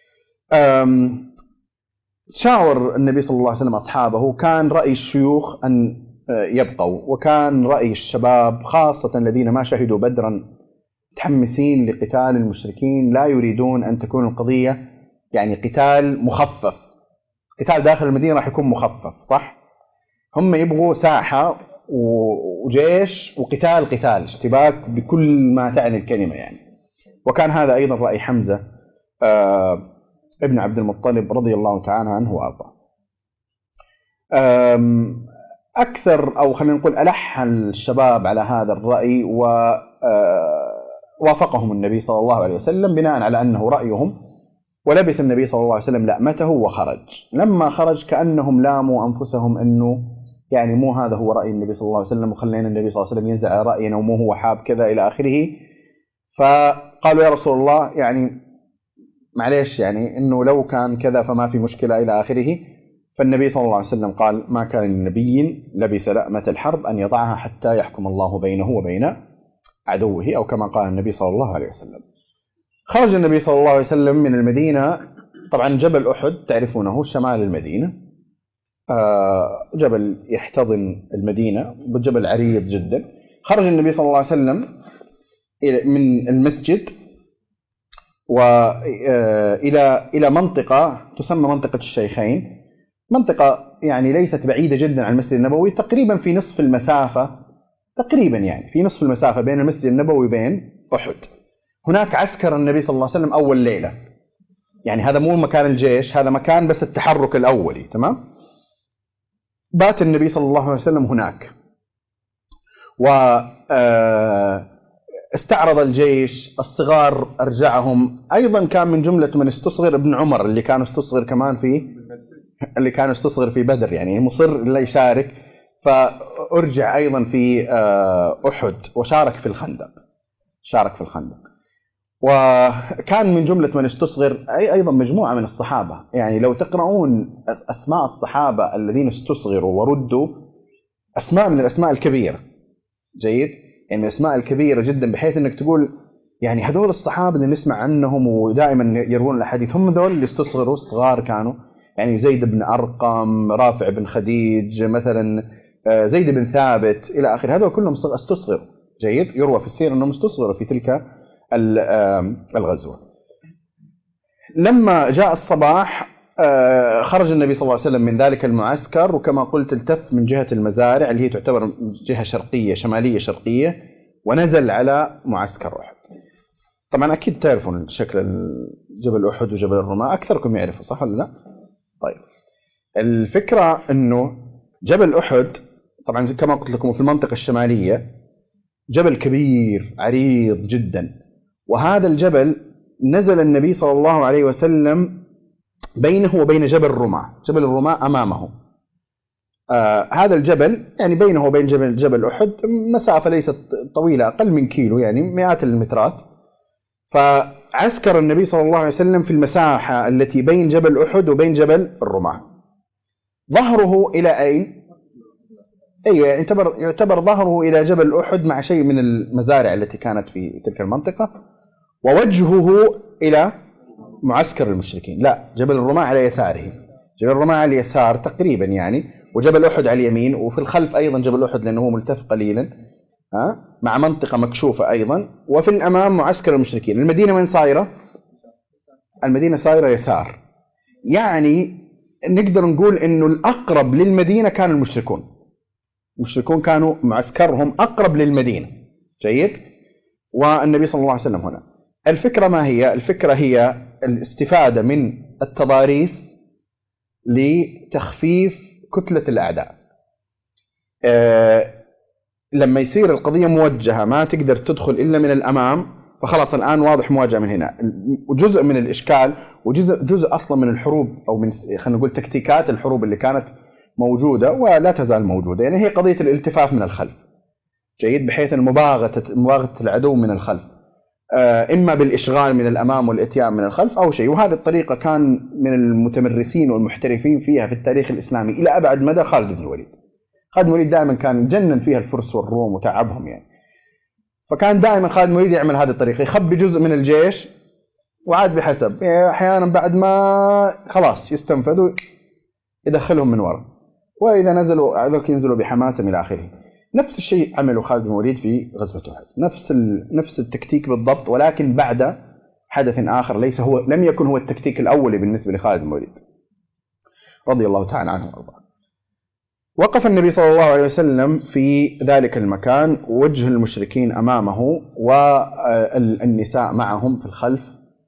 شاور النبي صلى الله عليه وسلم أصحابه، كان رأي الشيوخ أن يبقوا، وكان رأي الشباب خاصة الذين ما شهدوا بدرا متحمسين لقتال المشركين، لا يريدون أن تكون القضية يعني قتال مخفف. قتال داخل المدينة راح يكون مخفف، صح؟ هم يبغوا ساحة وجيش وقتال، قتال اشتباك بكل ما تعني الكلمة يعني. وكان هذا أيضا رأي حمزة آه ابن عبد المطلب رضي الله تعالى عنه وأرضاه. أكثر أو خلينا نقول ألح الشباب على هذا الرأي، ووافقهم النبي صلى الله عليه وسلم بناء على أنه رأيهم. ولبس النبي صلى الله عليه وسلم لأمته وخرج. لما خرج كأنهم لاموا أنفسهم أنه يعني مو هذا هو رأي النبي صلى الله عليه وسلم، وخلينا النبي صلى الله عليه وسلم ينزل على رأينا ومو هو حاب كذا إلى آخره. فقالوا يا رسول الله يعني معليش، يعني إنه لو كان كذا فما في مشكلة إلى آخره. فالنبي صلى الله عليه وسلم قال ما كان لنبي لبس لأمة الحرب أن يضعها حتى يحكم الله بينه وبين عدوه، أو كما قال النبي صلى الله عليه وسلم. خرج النبي صلى الله عليه وسلم من المدينة. طبعا جبل أحد تعرفونه شمال المدينة، جبل يحتضن المدينة، جبل عريض جدا. خرج النبي صلى الله عليه وسلم من المسجد وإلى إلى منطقة تسمى منطقة الشيخين، منطقة يعني ليست بعيدة جدا عن المسجد النبوي، تقريبا في نصف المسافة، تقريبا يعني في نصف المسافة بين المسجد النبوي وبين أحد. هناك عسكر النبي صلى الله عليه وسلم أول ليلة، يعني هذا مو مكان الجيش، هذا مكان بس التحرك الأولي، تمام؟ بات النبي صلى الله عليه وسلم هناك، واستعرض الجيش. الصغار أرجعهم، أيضا كان من جملة من استصغر ابن عمر اللي كان استصغر كمان في اللي كان استصغر في بدر، يعني مصر لا يشارك، فأرجع أيضا في أحد وشارك في الخندق، شارك في الخندق. وكان من جملة من استصغر أي أيضا مجموعة من الصحابة، يعني لو تقرؤون أسماء الصحابة الذين استصغروا وردوا، أسماء من الأسماء الكبيرة، جيد، يعني الأسماء الكبيرة جدا، بحيث أنك تقول يعني هذول الصحابة اللي نسمع عنهم ودائما يروون الحديث هم ذول اللي استصغروا. الصغار كانوا يعني زيد بن أرقم، رافع بن خديج مثلا، زيد بن ثابت إلى آخر، هذول كلهم استصغروا، جيد، يروى في السيرة أنهم استصغروا في تلك الغزوة. لما جاء الصباح خرج النبي صلى الله عليه وسلم من ذلك المعسكر، وكما قلت التف من جهة المزارع اللي هي تعتبر جهة شرقية شمالية شرقية، ونزل على معسكر أحد. طبعا أكيد تعرفون شكل جبل أحد وجبل الرماة، أكثركم يعرفوا، صح ولا لا؟ طيب، الفكرة أنه جبل أحد طبعا كما قلت لكم في المنطقة الشمالية، جبل كبير عريض جدا، وهذا الجبل نزل النبي صلى الله عليه وسلم بينه وبين جبل الرماة. جبل الرماة أمامه. آه هذا الجبل يعني بينه وبين جبل جبل أحد مسافة ليست طويلة، أقل من كيلو، يعني مئات المترات. فعسكر النبي صلى الله عليه وسلم في المساحة التي بين جبل أحد وبين جبل الرماة. ظهره إلى أين؟ أيوة، يعتبر يعتبر ظهره إلى جبل أحد مع شيء من المزارع التي كانت في تلك المنطقة، ووجهه إلى معسكر المشركين. لا، جبل الرماة على يساره، جبل الرماة على اليسار تقريبا يعني، وجبل أحد على اليمين، وفي الخلف أيضا جبل أحد لأنه هو ملتف قليلا، ها، مع منطقة مكشوفة أيضا، وفي الأمام معسكر المشركين. المدينة من صايرة؟ المدينة صايرة يسار، يعني نقدر نقول إنه الأقرب للمدينة كان المشركون. المشركون كانوا معسكرهم أقرب للمدينة. جيد. والنبي صلى الله عليه وسلم هنا. الفكرة ما هي؟ الفكرة هي الاستفادة من التضاريس لتخفيف كتلة الأعداء. أه لما يصير القضية موجهة ما تقدر تدخل إلا من الأمام، فخلاص الآن واضح مواجهة من هنا. وجزء من الإشكال وجزء جزء أصلا من الحروب، أو من خلينا نقول تكتيكات الحروب اللي كانت موجودة ولا تزال موجودة، يعني هي قضية الالتفاف من الخلف. جيد. بحيث المباغتة مباغتة العدو من الخلف، إما بالإشغال من الأمام والإتيان من الخلف أو شيء. وهذه الطريقة كان من المتمرسين والمحترفين فيها في التاريخ الإسلامي إلى أبعد مدى خالد بن الوليد. خالد بن الوليد دائما كان جنن فيها الفرس والروم وتعبهم يعني. فكان دائما خالد بن الوليد يعمل هذه الطريقة، يخبي جزء من الجيش وعاد بحسب أحيانا بعد ما خلاص يستنفذوا يدخلهم من وراء، وإذا نزلوا ذوك ينزلوا بحماسة إلى آخره. نفس الشيء عمله خالد بن الوليد في غزوة أحد، نفس نفس التكتيك بالضبط، ولكن بعد حدث آخر ليس هو لم يكن هو التكتيك الأولي بالنسبة لخالد بن الوليد رضي الله تعالى عنه وارضاه. وقف النبي صلى الله عليه وسلم في ذلك المكان، وجه المشركين أمامه والنساء معهم في الخلف،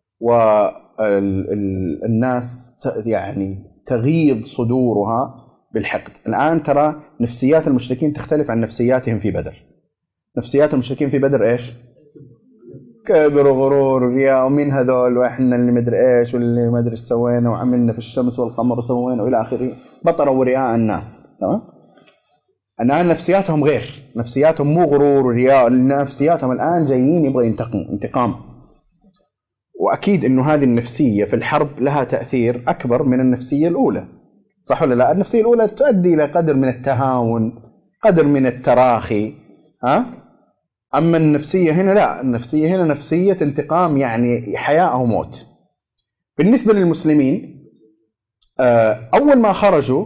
والناس يعني تغيض صدورها بالحقد. الآن ترى نفسيات المشركين تختلف عن نفسياتهم في بدر. نفسيات المشركين في بدر إيش؟ كبر وغرور ورياء، ومن هذول وإحنا اللي مدري إيش واللي ما أدري سوينا وعملنا في الشمس والقمر وسوينا وإلى آخره، بطروا ورياء الناس. تمام؟ الآن نفسياتهم غير، نفسياتهم مو غرور ورياء، نفسياتهم الآن جايين يبغى ينتقم انتقام. وأكيد إنه هذه النفسية في الحرب لها تأثير أكبر من النفسية الأولى، صح ولا لا؟ النفسية الأولى تؤدي إلى قدر من التهاون، قدر من التراخي، ها؟ أما النفسية هنا لا، النفسية هنا نفسية انتقام، يعني حياة أو موت. بالنسبة للمسلمين أول ما خرجوا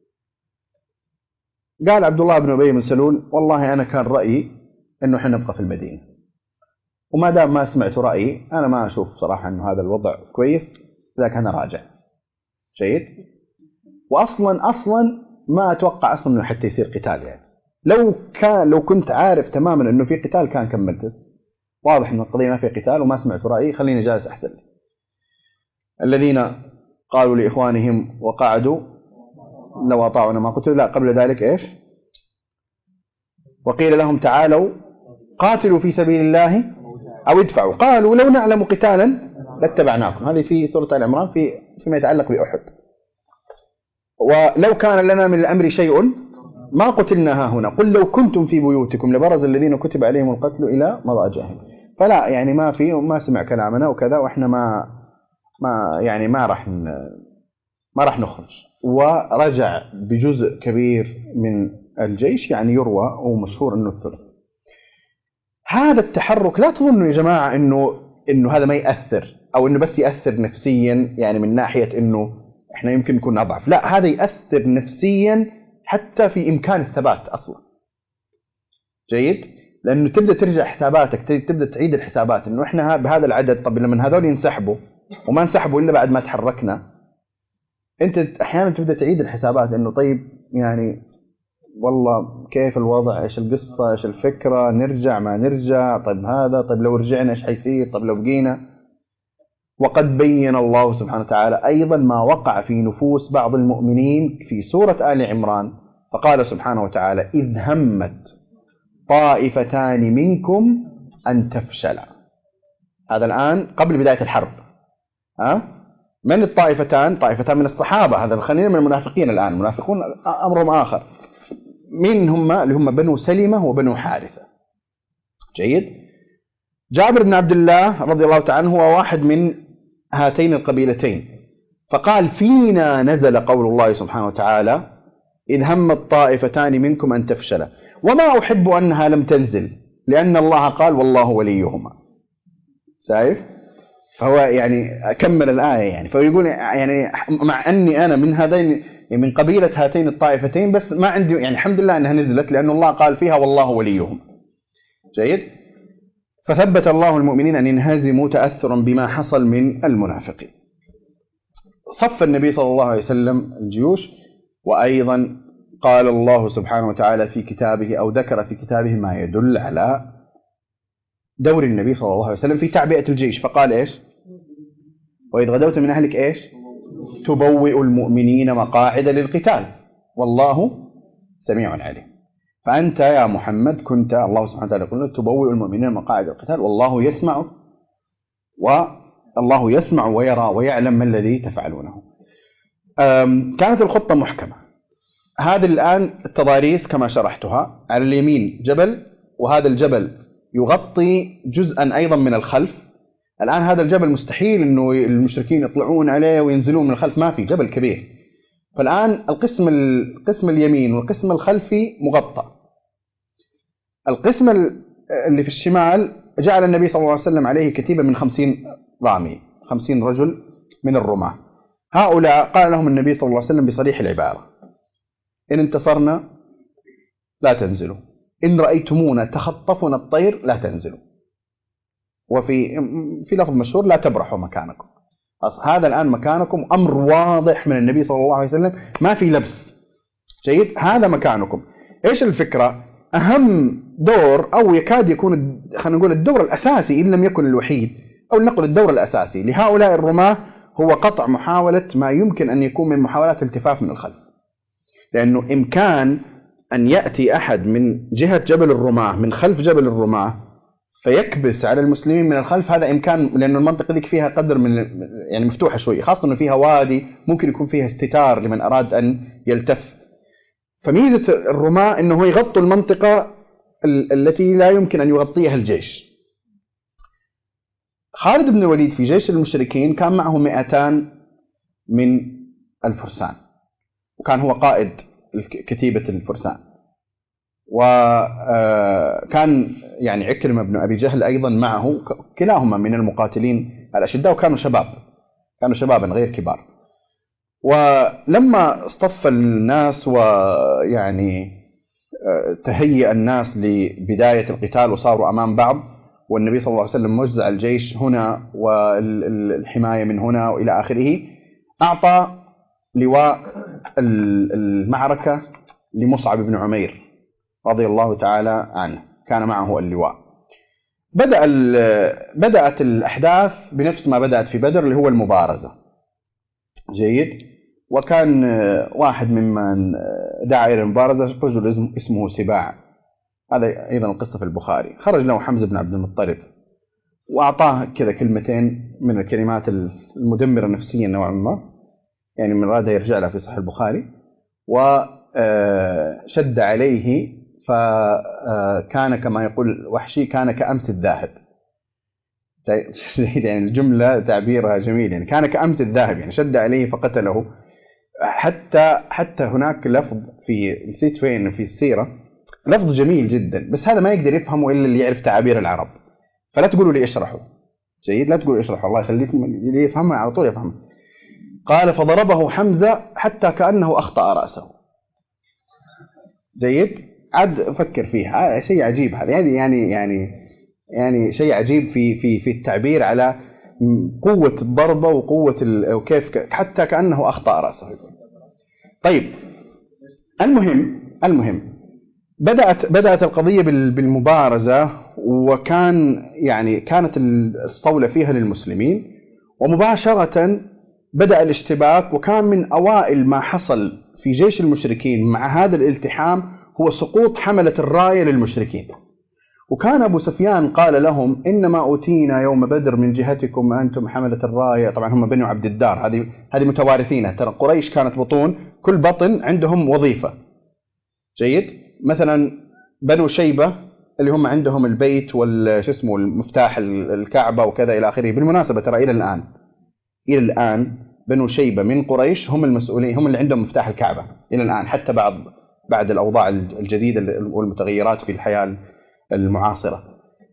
قال عبد الله بن أبي بن سلول والله أنا كان رأيي إنه إحنا نبقى في المدينة، وما دام ما سمعت رأيي أنا ما أشوف صراحة إنه هذا الوضع كويس، لذلك أنا راجع. جيد. وأصلا أصلا ما أتوقع أصلا إنه حتى يصير قتال، يعني لو كان لو كنت عارف تماما إنه في قتال كان كملت. واضح إن القضية ما في قتال وما سمعت رأيي، خليني جالس أحسن. الذين قالوا لإخوانهم وقعدوا لو أطاعنا ما قتلوا، لا قبل ذلك إيش؟ وقيل لهم تعالوا قاتلوا في سبيل الله أو ادفعوا، قالوا لو نعلم قتالا لاتبعناكم. هذه في سورة آل عمران في فيما يتعلق بأحد. ولو كان لنا من الأمر شيء ما قتلنا ها هنا، قل لو كنتم في بيوتكم لبرز الذين كتب عليهم القتل إلى مضاجعهم. فلا يعني ما في وما سمع كلامنا وكذا، وإحنا ما ما يعني ما راح ما راح نخرج. ورجع بجزء كبير من الجيش، يعني يروى ومشهور إنه الثلث. هذا التحرك لا تظنوا يا جماعة إنه إنه هذا ما يأثر، أو إنه بس يأثر نفسيا، يعني من ناحية إنه إحنا يمكن نكون أضعف. لا، هذا يأثر نفسيا حتى في إمكان الثبات أصلا. جيد. لأنه تبدأ ترجع حساباتك، تبدأ تعيد الحسابات إنه إحنا بهذا العدد، طب لما هذول ينسحبوا وما انسحبوا إلا بعد ما تحركنا، أنت أحيانا تبدأ تعيد الحسابات إنه طيب يعني والله كيف الوضع، إيش القصة، إيش الفكرة، نرجع ما نرجع، طيب هذا، طيب لو رجعنا إيش حيصير، طيب لو بقينا. وقد بين الله سبحانه وتعالى أيضا ما وقع في نفوس بعض المؤمنين في سورة آل عمران، فقال سبحانه وتعالى إذ همت طائفتان منكم أن تفشلا. هذا الآن قبل بداية الحرب. ها؟ من الطائفتان؟ طائفتان من الصحابة، هذا خلينا من المنافقين الآن. المنافقون أمرهم آخر. من هم؟ اللي هم بنو سلمة وبنو حارثة. جيد. جابر بن عبد الله رضي الله تعالى عنه هو واحد من هاتين القبيلتين، فقال فينا نزل قول الله سبحانه وتعالى إذ همت طائفتان منكم أن تفشلا وما أحب أنها لم تنزل لأن الله قال والله وليهما. شايف؟ فهو يعني أكمل الآية، يعني فيقول يعني مع أني أنا من هذين من قبيلة هاتين الطائفتين، بس ما عندي يعني الحمد لله أنها نزلت لأن الله قال فيها والله وليهما. جيد. فثبت الله المؤمنين أن ينهزموا تأثرا بما حصل من المنافقين. صف النبي صلى الله عليه وسلم الجيوش. وأيضا قال الله سبحانه وتعالى في كتابه أو ذكر في كتابه ما يدل على دور النبي صلى الله عليه وسلم في تعبئة الجيش، فقال إيش؟ وإذ غدوت من أهلك إيش؟ تبوئ المؤمنين مقاعد للقتال والله سميع عليم. فأنت يا محمد كنت، الله سبحانه وتعالى يقول تبوئ المؤمنين مقاعد للقتال والله يسمع، والله يسمع ويرى ويعلم ما الذي تفعلونه. كانت الخطة محكمة. هذه الآن التضاريس كما شرحتها، على اليمين جبل، وهذا الجبل يغطي جزءا أيضا من الخلف. الآن هذا الجبل مستحيل أنه المشركين يطلعون عليه وينزلون من الخلف، ما في جبل كبير. فالآن القسم القسم اليمين والقسم الخلفي مغطى. القسم اللي في الشمال جعل النبي صلى الله عليه وسلم عليه كتيبة من خمسين رامي، خمسين رجل من الرماة. هؤلاء قال لهم النبي صلى الله عليه وسلم بصريح العبارة: إن انتصرنا لا تنزلوا، إن رأيتمونا تخطفنا الطير لا تنزلوا، وفي في لفظ مشهور: لا تبرحوا مكانكم. هذا الآن مكانكم، أمر واضح من النبي صلى الله عليه وسلم، ما في لبس. جيد، هذا مكانكم. إيش الفكرة؟ أهم دور، أو يكاد يكون خلينا نقول الدور الأساسي إن لم يكن الوحيد، أو نقول الدور الأساسي لهؤلاء الرماة هو قطع محاولة ما يمكن أن يكون من محاولات التفاف من الخلف. لأنه إمكان أن يأتي أحد من جهة جبل الرماة من خلف جبل الرماة فيكبس على المسلمين من الخلف، هذا إمكان، لأن المنطقة ذيك فيها قدر من يعني مفتوحة شوي، خاصة أنه فيها وادي ممكن يكون فيها استتار لمن أراد أن يلتف. فميزة الرماة أنه يغطوا المنطقة التي لا يمكن أن يغطيها الجيش. خالد بن الوليد في جيش المشركين كان معه مئتان من الفرسان، وكان هو قائد كتيبة الفرسان. وكان يعني عكرمة بن أبي جهل أيضا معه، كلاهما من المقاتلين الأشداء، وكانوا شباب، كانوا شبابا غير كبار. ولما اصطف الناس ويعني تهيأ الناس لبداية القتال وصاروا أمام بعض، والنبي صلى الله عليه وسلم موزع الجيش هنا والحماية من هنا وإلى آخره، أعطى لواء المعركة لمصعب بن عمير رضي الله تعالى عنه، كان معه اللواء. بدأ بدأت الأحداث بنفس ما بدأت في بدر، اللي هو المبارزة. جيد. وكان واحد ممن دعا إلى المبارزة رجل اسمه سباع، هذا أيضا القصة في البخاري. خرج له حمزة بن عبد المطلب وأعطاه كذا كلمتين من الكلمات المدمرة نفسيا نوعا ما، يعني من راد يرجع لها في صحيح البخاري، وشد عليه، فكان كما يقول وحشي كان كأمس الذاهب. يعني الجملة تعبيرها جميل، يعني كان كأمس الذاهب، يعني شد عليه فقتله. حتى حتى هناك لفظ في نسيت فين في السيرة، لفظ جميل جدا، بس هذا ما يقدر يفهمه إلا اللي يعرف تعابير العرب، فلا تقولوا لي اشرحوا. جيد، لا تقولوا اشرحوا، الله يخليكم اللي يفهمها على طول يفهمها. قال: فضربه حمزة حتى كأنه أخطأ رأسه. جيد، عاد فكر فيها، شيء عجيب هذا، يعني يعني يعني يعني شيء عجيب في في في التعبير على قوة الضربة وقوة وكيف حتى كأنه أخطأ رأسه. طيب، المهم المهم بدأت بدأت القضية بالمبارزة، وكان يعني كانت الصولة فيها للمسلمين، ومباشرة بدأ الاشتباك. وكان من أوائل ما حصل في جيش المشركين مع هذا الالتحام هو سقوط حملة الراية للمشركين. وكان أبو سفيان قال لهم: إنما أوتينا يوم بدر من جهتكم أنتم حملة الراية. طبعا هم بنو عبد الدار، هذه هذه متوارثينها، ترى قريش كانت بطون، كل بطن عندهم وظيفة. جيد، مثلا بنو شيبة اللي هم عندهم البيت والش اسمه المفتاح الكعبة وكذا إلى آخره. بالمناسبة ترى إلى الآن إلى الآن بنو شيبة من قريش هم المسؤولين، هم اللي عندهم مفتاح الكعبة إلى الآن، حتى بعد بعد الأوضاع الجديدة والمتغيرات في الحياة المعاصرة.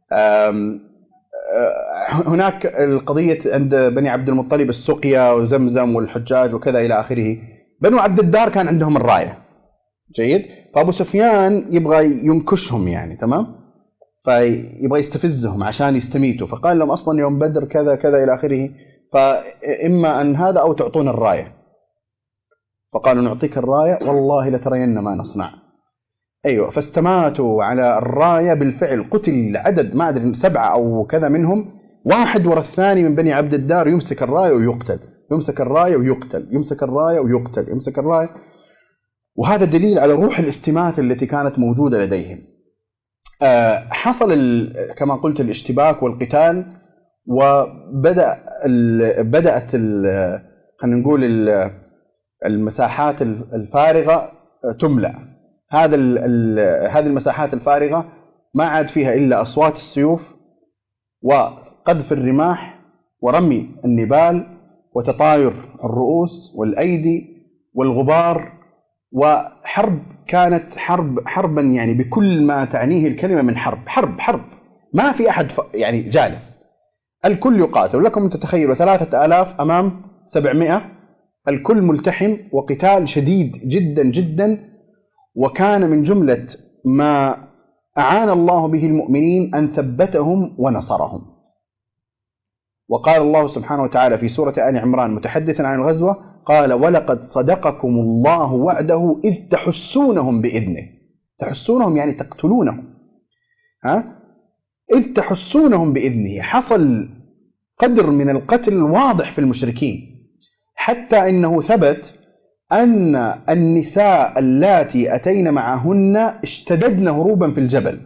هناك القضية عند بني عبد المطلب السقيا وزمزم والحجاج وكذا إلى آخره. بنو عبد الدار كان عندهم الراية. جيد، فأبو سفيان يبغى ينكشهم يعني، تمام، فيبغى يستفزهم عشان يستميتوا، فقال لهم أصلا يوم بدر كذا كذا إلى آخره. فإما أن هذا أو تعطون الراية. فقالوا نعطيك الراية والله لترين ما نصنع. أيوة، فاستماتوا على الراية بالفعل. قتل عدد ما أدري سبعة أو كذا منهم، واحد ورا الثاني من بني عبد الدار يمسك الراية ويقتل، يمسك الراية ويقتل، يمسك الراية ويقتل، يمسك الراية. وهذا دليل على روح الاستماتة التي كانت موجودة لديهم. أه حصل كما قلت الاشتباك والقتال، وبدأ ال بدأت خلينا نقول ال المساحات الفارغة تملأ. هذا هذه المساحات الفارغة ما عاد فيها إلا أصوات السيوف وقذف الرماح ورمي النبال وتطاير الرؤوس والأيدي والغبار، وحرب كانت حرب حربا يعني بكل ما تعنيه الكلمة من حرب حرب حرب. ما في أحد يعني جالس، الكل يقاتل. لكم أن تتخيلوا ثلاثة آلاف أمام سبعمائة، الكل ملتحم وقتال شديد جدا جدا. وكان من جملة ما أعان الله به المؤمنين أن ثبتهم ونصرهم. وقال الله سبحانه وتعالى في سورة آل عمران متحدثا عن الغزوة، قال ولقد صدقكم الله وعده إذ تحسونهم بإذنه. تحسونهم يعني تقتلونهم، ها؟ إذ تحسونهم بإذنه. حصل قدر من القتل واضح في المشركين، حتى إنه ثبت أن النساء اللاتي أتين معهن اشتددن هروبا في الجبل.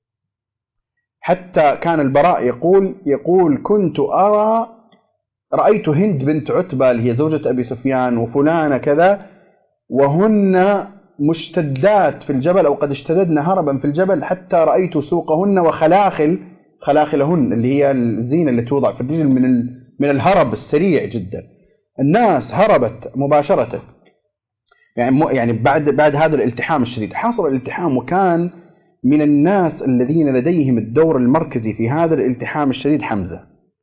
حتى كان البراء يقول يقول كنت أرى رأيت هند بنت عتبة اللي هي زوجة أبي سفيان وفلانة كذا، وهن مشتدات في الجبل أو قد اشتددن هربا في الجبل، حتى رأيت سوقهن وخلاخل خلاخلهن اللي هي الزينة اللي توضع في الرجل من من الهرب السريع جدا. الناس هربت مباشرة، يعني يعني بعد بعد هذا الالتحام الشديد. حصل الالتحام، وكان من الناس الذين لديهم الدور المركزي في هذا الالتحام الشديد حمزة.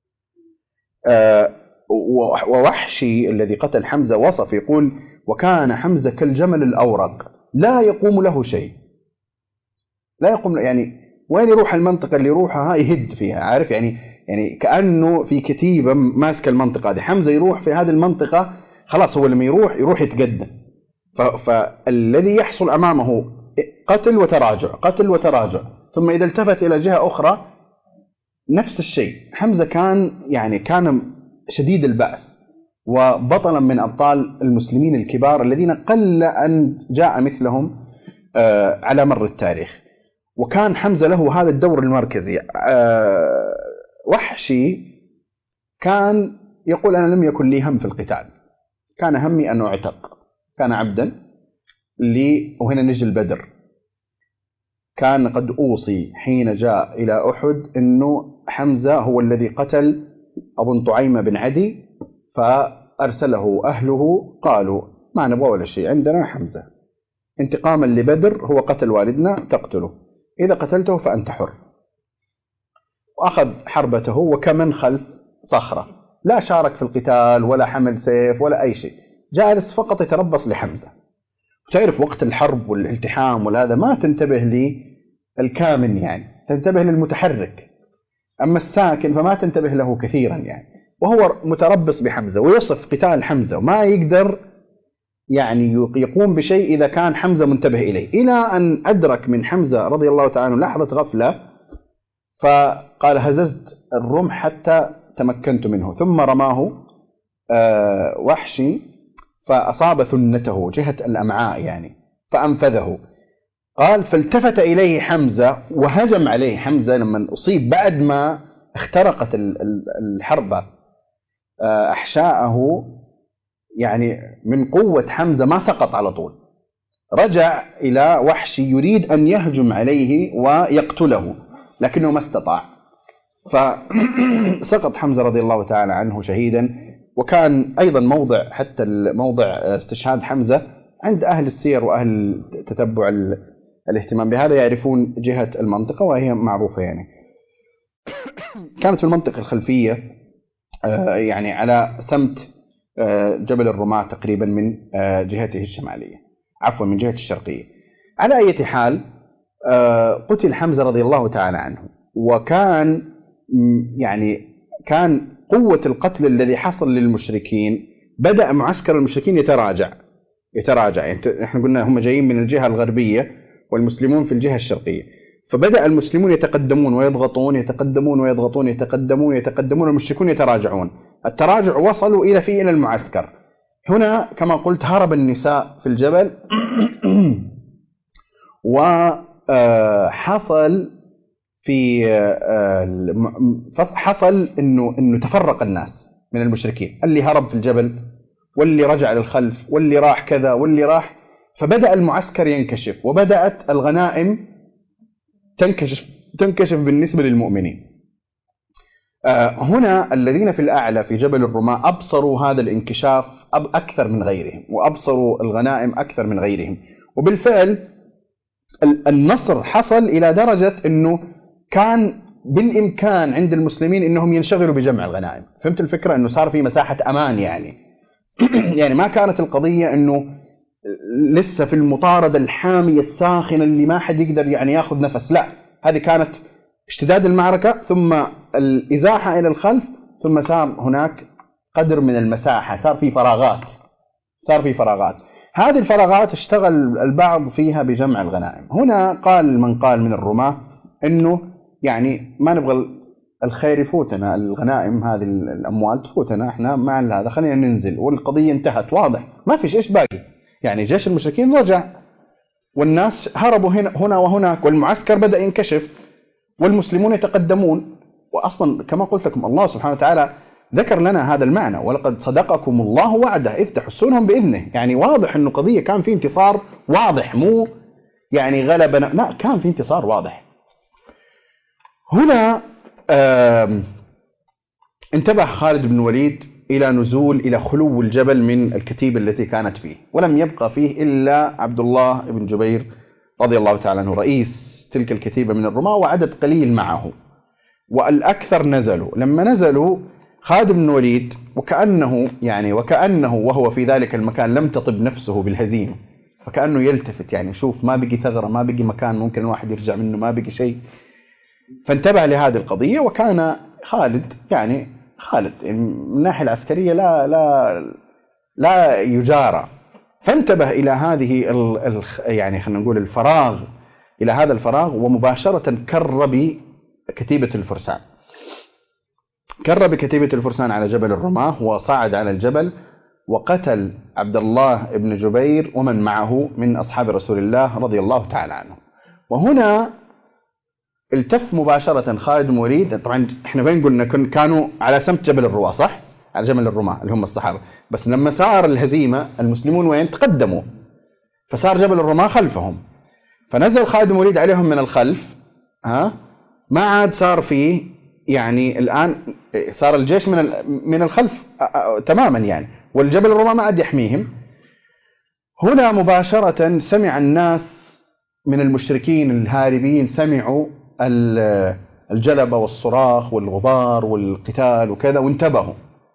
أه ووحشي الذي قتل حمزة وصف يقول وكان حمزة كالجمل الأورق لا يقوم له شيء، لا يقوم له، يعني وين يروح المنطقة اللي يروحها يهد فيها، عارف يعني يعني كأنه في كتيبة ماسك المنطقة هذه. حمزة يروح في هذه المنطقة خلاص، هو لما يروح يروح يتقدم. فالذي يحصل أمامه قتل وتراجع قتل وتراجع، ثم إذا التفت إلى جهة أخرى نفس الشيء. حمزة كان يعني كان شديد البأس وبطلا من أبطال المسلمين الكبار الذين قل أن جاء مثلهم على مر التاريخ. وكان حمزة له هذا الدور المركزي. وحشي كان يقول أنا لم يكن لي هم في القتال، كان همي أن أعتق. كان عبدا لي، وهنا نجي البدر. كان قد أوصي حين جاء إلى أحد أنه حمزة هو الذي قتل أبو طعيمة بن عدي، فأرسله أهله قالوا ما نبغى ولا شيء، عندنا حمزة انتقاما لبدر، هو قتل والدنا تقتله، إذا قتلته فأنت حر. وأخذ حربته وكمن خلف صخرة، لا شارك في القتال ولا حمل سيف ولا أي شيء، جالس فقط يتربص لحمزة. وتعرف وقت الحرب والالتحام والهذا ما تنتبه للكامن، يعني تنتبه للمتحرك، أما الساكن فما تنتبه له كثيرا يعني. وهو متربص بحمزة ويصف قتال حمزة، وما يقدر يعني يقوم بشيء إذا كان حمزة منتبه إليه، إلى أن أدرك من حمزة رضي الله تعالى لحظة غفلة، فقال هززت الرمح حتى تمكنت منه، ثم رماه وحشي فأصاب ثنته جهة الأمعاء يعني فأنفذه. قال فالتفت إليه حمزة وهجم عليه. حمزة لما أصيب بعد ما اخترقت الحربة أحشاءه، يعني من قوة حمزة ما سقط على طول، رجع إلى وحشي يريد أن يهجم عليه ويقتله لكنه ما استطاع، فسقط حمزة رضي الله تعالى عنه شهيدا. وكان أيضا موضع حتى موضع استشهاد حمزة عند أهل السير وأهل تتبع الاهتمام بهذا يعرفون جهة المنطقة وهي معروفة يعني. كانت في المنطقة الخلفية يعني على سمت جبل الرماة تقريبا من جهته الشمالية، عفوا من جهة الشرقية. على أي حال قتل حمزة رضي الله تعالى عنه، وكان يعني كان قوة القتل الذي حصل للمشركين بدأ معسكر المشركين يتراجع يتراجع يعني احنا قلنا هم جايين من الجهة الغربية والمسلمون في الجهة الشرقية، فبدأ المسلمون يتقدمون ويضغطون يتقدمون ويضغطون يتقدمون يتقدمون والمشركون يتراجعون. التراجع وصلوا إلى في إلى المعسكر. هنا كما قلت هرب النساء في الجبل وحصل في حصل إنه إنه تفرق الناس من المشركين، اللي هرب في الجبل واللي رجع للخلف واللي راح كذا واللي راح، فبدأ المعسكر ينكشف وبدأت الغنائم تنكشف تنكشف بالنسبة للمؤمنين. هنا الذين في الأعلى في جبل الرماة أبصروا هذا الانكشاف أكثر من غيرهم وأبصروا الغنائم أكثر من غيرهم، وبالفعل النصر حصل إلى درجة أنه كان بالإمكان عند المسلمين أنهم ينشغلوا بجمع الغنائم. فهمت الفكرة؟ أنه صار في مساحة أمان يعني يعني ما كانت القضية أنه لسه في المطاردة الحامية الساخنة اللي ما حد يقدر يعني ياخذ نفس، لا، هذه كانت اشتداد المعركة ثم الإزاحة إلى الخلف ثم صار هناك قدر من المساحة، صار في فراغات صار في فراغات هذه الفراغات اشتغل البعض فيها بجمع الغنائم. هنا قال من قال من الرماة إنه يعني ما نبغى الخير يفوتنا، الغنائم هذه الأموال تفوتنا، احنا مع هذا خلينا ننزل، والقضية انتهت واضح ما فيش إيش باقي، يعني جيش المشركين رجع والناس هربوا هنا هنا وهناك والمعسكر بدأ ينكشف والمسلمون يتقدمون. وأصلا كما قلت لكم الله سبحانه وتعالى ذكر لنا هذا المعنى، ولقد صدقكم الله وعده إذ تحسونهم بإذنه، يعني واضح أنه قضية كان في انتصار واضح، مو يعني غلبنا، لا، كان في انتصار واضح. هنا انتبه خالد بن الوليد إلى نزول إلى خلو الجبل من الكتيبة التي كانت فيه، ولم يبقى فيه إلا عبد الله بن جبير رضي الله تعالى عنه رئيس تلك الكتيبة من الرماة وعدد قليل معه، والأكثر نزلوا. لما نزلوا خالد بن الوليد وكأنه يعني وكأنه وهو في ذلك المكان لم تطب نفسه بالهزيمة، فكأنه يلتفت يعني شوف ما بقي ثغرة، ما بقي مكان ممكن الواحد يرجع منه، ما بقي شيء، فانتبه لهذه القضية. وكان خالد يعني خالد من الناحية العسكرية لا لا لا يجارى، فانتبه إلى هذه ال ال يعني خلينا نقول الفراغ، إلى هذا الفراغ، ومباشرة كر بكتيبة الفرسان كر بكتيبة الفرسان على جبل الرماة، وصعد على الجبل وقتل عبد الله بن جبير ومن معه من أصحاب رسول الله رضي الله تعالى عنه. وهنا التف مباشرة خالد بن الوليد، طبعا احنا فين قلنا كانوا على سمت جبل الرماة صح؟ على جبل الرماة اللي هم الصحابة، بس لما صار الهزيمة المسلمون وين تقدموا، فصار جبل الرماة خلفهم، فنزل خالد بن الوليد عليهم من الخلف، ها ما عاد صار فيه يعني الآن صار الجيش من من الخلف تماما يعني، والجبل الرماة ما عاد يحميهم. هنا مباشرة سمع الناس من المشركين الهاربين سمعوا الجلبة والصراخ والغبار والقتال وكذا وانتبهوا،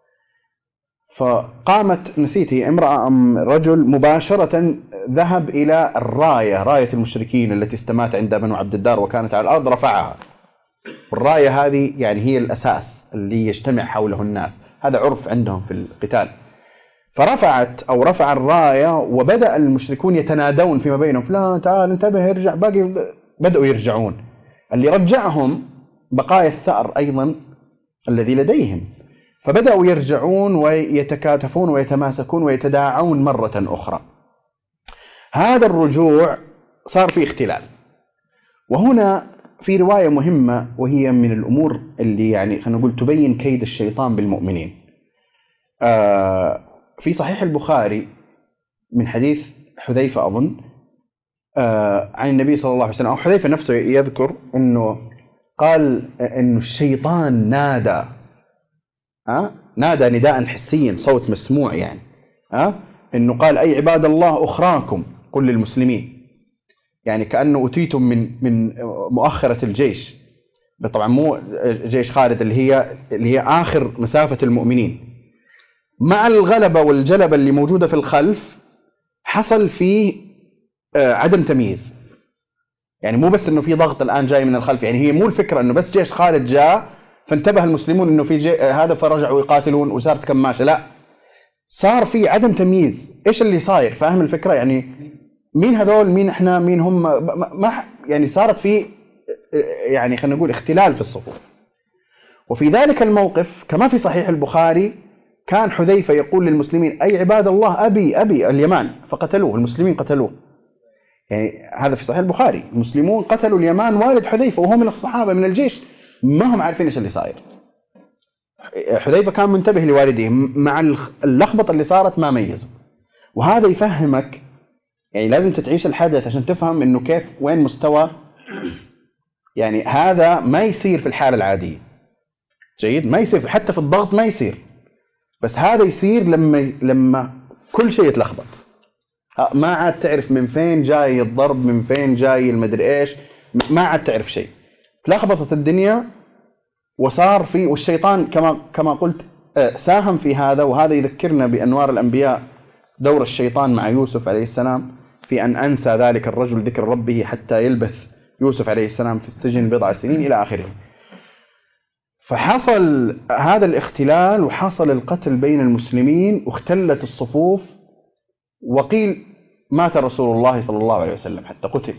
فقامت نسيتي امرأة أم رجل مباشرة ذهب إلى الراية، راية المشركين التي استمات عند بنو عبد الدار وكانت على الأرض، رفعها. والراية هذه يعني هي الأساس اللي يجتمع حوله الناس، هذا عرف عندهم في القتال. فرفعت أو رفع الراية وبدأ المشركون يتنادون فيما بينهم، فلان تعال انتبه ارجع، باقي بدأوا يرجعون. اللي رجعهم بقايا الثأر أيضا الذي لديهم، فبدأوا يرجعون ويتكاتفون ويتماسكون ويتداعون مرة أخرى. هذا الرجوع صار فيه اختلال. وهنا في رواية مهمة وهي من الأمور اللي يعني خلينا نقول تبين كيد الشيطان بالمؤمنين. آه في صحيح البخاري من حديث حذيفة أظن آه عن النبي صلى الله عليه وسلم، أو حذيفة نفسه يذكر أنه قال أنه الشيطان نادى آه نادى نداء حسيا، صوت مسموع يعني آه أنه قال أي عباد الله أخراكم قل للمسلمين، يعني كأنه أتيتم من من مؤخرة الجيش، طبعا مو جيش خالد اللي هي اللي هي آخر مسافة المؤمنين، مع الغلبة والجلبة اللي موجودة في الخلف حصل فيه عدم تمييز. يعني مو بس انه في ضغط الآن جاي من الخلف، يعني هي مو الفكرة انه بس جيش خالد جاء فانتبه المسلمون انه في هذا فرجعوا يقاتلون وصارت كماشة. لا، صار في عدم تمييز ايش اللي صاير. فاهم الفكرة؟ يعني مين هذول، مين احنا، مين هم، ما يعني صارت في يعني خلينا نقول اختلال في الصفوف. وفي ذلك الموقف كما في صحيح البخاري كان حذيفة يقول للمسلمين: أي عباد الله، أبي أبي اليمان، فقتلوه، المسلمين قتلوه. يعني هذا في صحيح البخاري، المسلمون قتلوا اليمان والد حذيفة وهو من الصحابة من الجيش، ما هم عارفين ايش اللي صاير. حذيفة كان منتبه لوالده، مع اللخبطة اللي صارت ما ميزوا. وهذا يفهمك، يعني لازم تتعيش الحدث عشان تفهم انه كيف وين مستوى. يعني هذا ما يصير في الحالة العادية، جيد، ما يصير حتى في الضغط ما يصير، بس هذا يصير لما لما كل شيء يتلخبط، ما عاد تعرف من فين جاي الضرب، من فين جاي المدري ايش، ما عاد تعرف شيء، تلخبطت الدنيا. وصار في، والشيطان كما كما قلت ساهم في هذا. وهذا يذكرنا بأنوار الأنبياء، دور الشيطان مع يوسف عليه السلام في أن أنسى ذلك الرجل ذكر ربه حتى يلبث يوسف عليه السلام في السجن بضع سنين إلى آخره. فحصل هذا الاختلال وحصل القتل بين المسلمين واختلت الصفوف، وقيل مات رسول الله صلى الله عليه وسلم حتى قتل.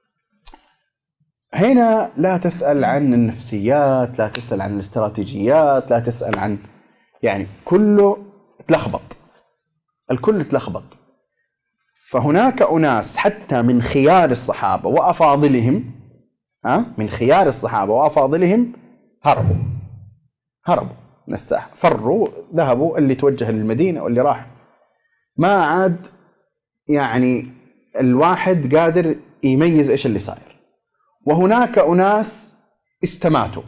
هنا لا تسأل عن النفسيات، لا تسأل عن الاستراتيجيات، لا تسأل عن، يعني كله تلخبط، الكل تلخبط. فهناك أناس حتى من خيار الصحابة وأفاضلهم، ها، من خيار الصحابة وأفاضلهم هربوا هربوا من الساحة، فروا، ذهبوا، اللي توجه للمدينة واللي راح. ما عاد يعني الواحد قادر يميز إيش اللي صاير. وهناك أناس استماتوا،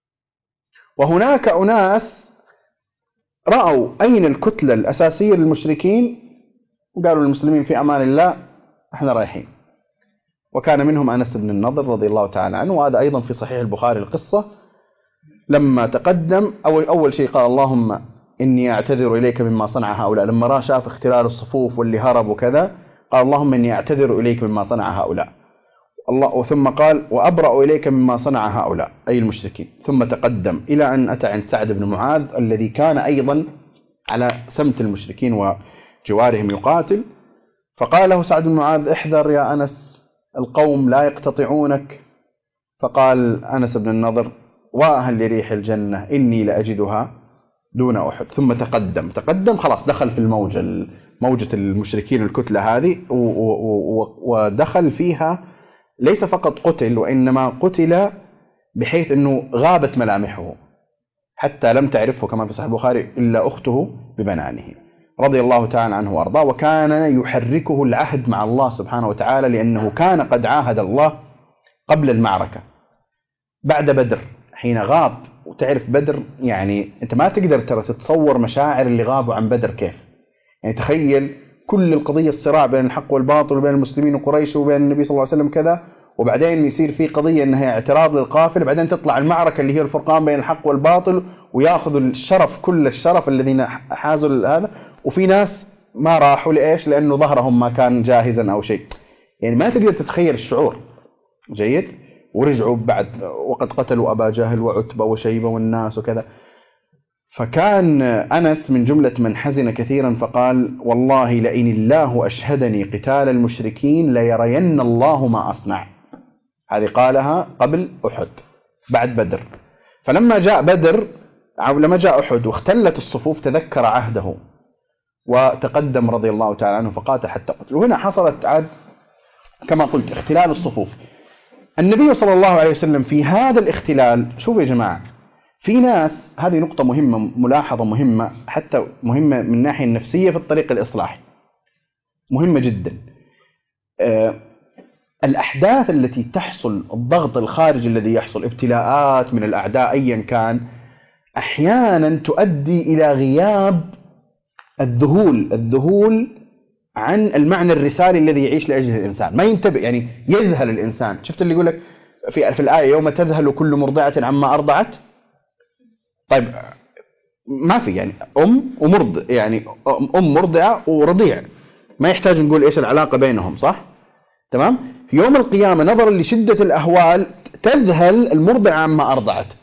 وهناك أناس رأوا أين الكتلة الأساسية للمشركين وقالوا للمسلمين في أمان الله احنا رايحين. وكان منهم أنس بن النضر رضي الله تعالى عنه، وهذا أيضا في صحيح البخاري القصة. لما تقدم أول, أول شيء قال: اللهم إني أعتذر إليك مما صنع هؤلاء. لما رأى شاف اختلال الصفوف واللي هرب وكذا، قال: اللهم إني أعتذر إليك مما صنع هؤلاء. الله، وثم قال: وأبرأ إليك مما صنع هؤلاء، أي المشركين. ثم تقدم إلى أن أتى عند سعد بن معاذ الذي كان أيضا على سمت المشركين وجوارهم يقاتل. فقال له سعد بن معاذ: احذر يا أنس، القوم لا يقتطعونك. فقال أنس بن النضر: واهل لريح الجنة إني لأجدها دون أحد. ثم تقدم تقدم خلاص، دخل في الموجة، موجة المشركين الكتلة هذه، ودخل فيها. ليس فقط قتل، وإنما قتل بحيث أنه غابت ملامحه حتى لم تعرفه كما في صحيح البخاري إلا أخته ببنانه رضي الله تعالى عنه وأرضاه. وكان يحركه العهد مع الله سبحانه وتعالى، لأنه كان قد عاهد الله قبل المعركة بعد بدر حين غاب. وتعرف بدر، يعني أنت ما تقدر ترى تتصور مشاعر اللي غابوا عن بدر كيف. يعني تخيل كل القضية الصراع بين الحق والباطل وبين المسلمين وقريش وبين النبي صلى الله عليه وسلم كذا، وبعدين يصير في قضية أنها اعتراض للقافلة، بعدين تطلع المعركة اللي هي الفرقان بين الحق والباطل، ويأخذوا الشرف، كل الشرف الذين حازوا هذا. وفي ناس ما راحوا لإيش؟ لأنه ظهرهم ما كان جاهزا أو شيء. يعني ما تقدر تتخيل الشعور، جيد. ورجعوا بعد وقد قتلوا أبا جهل وعتبة وشيبة والناس وكذا. فكان أنس من جملة من حزن كثيرا، فقال: والله لئن الله أشهدني قتال المشركين ليرين الله ما أصنع. هذه قالها قبل أحد بعد بدر. فلما جاء بدر أو لما جاء أحد واختلت الصفوف تذكر عهده وتقدم رضي الله تعالى عنه فقاتل حتى قتل. وهنا حصلت عاد كما قلت اختلال الصفوف. النبي صلى الله عليه وسلم في هذا الاختلال، شوفوا يا جماعة، في ناس، هذه نقطة مهمة، ملاحظة مهمة، حتى مهمة من الناحية النفسية في الطريق الإصلاحي، مهمة جدا. أه الأحداث التي تحصل، الضغط الخارجي الذي يحصل، ابتلاءات من الأعداء أيا كان، أحيانا تؤدي إلى غياب الذهول الذهول عن المعنى الرسالي الذي يعيش لأجله الإنسان. ما ينتبه، يعني يذهل الإنسان. شفت اللي يقول لك في في الآية: يوم تذهل كل مرضعة عما أرضعت. طيب ما في يعني أم ومرضع، يعني أم مرضعة ورضيع، ما يحتاج نقول إيش العلاقة بينهم، صح؟ تمام؟ في يوم القيامة نظرا لشدة الأهوال تذهل المرضعة عما أرضعت.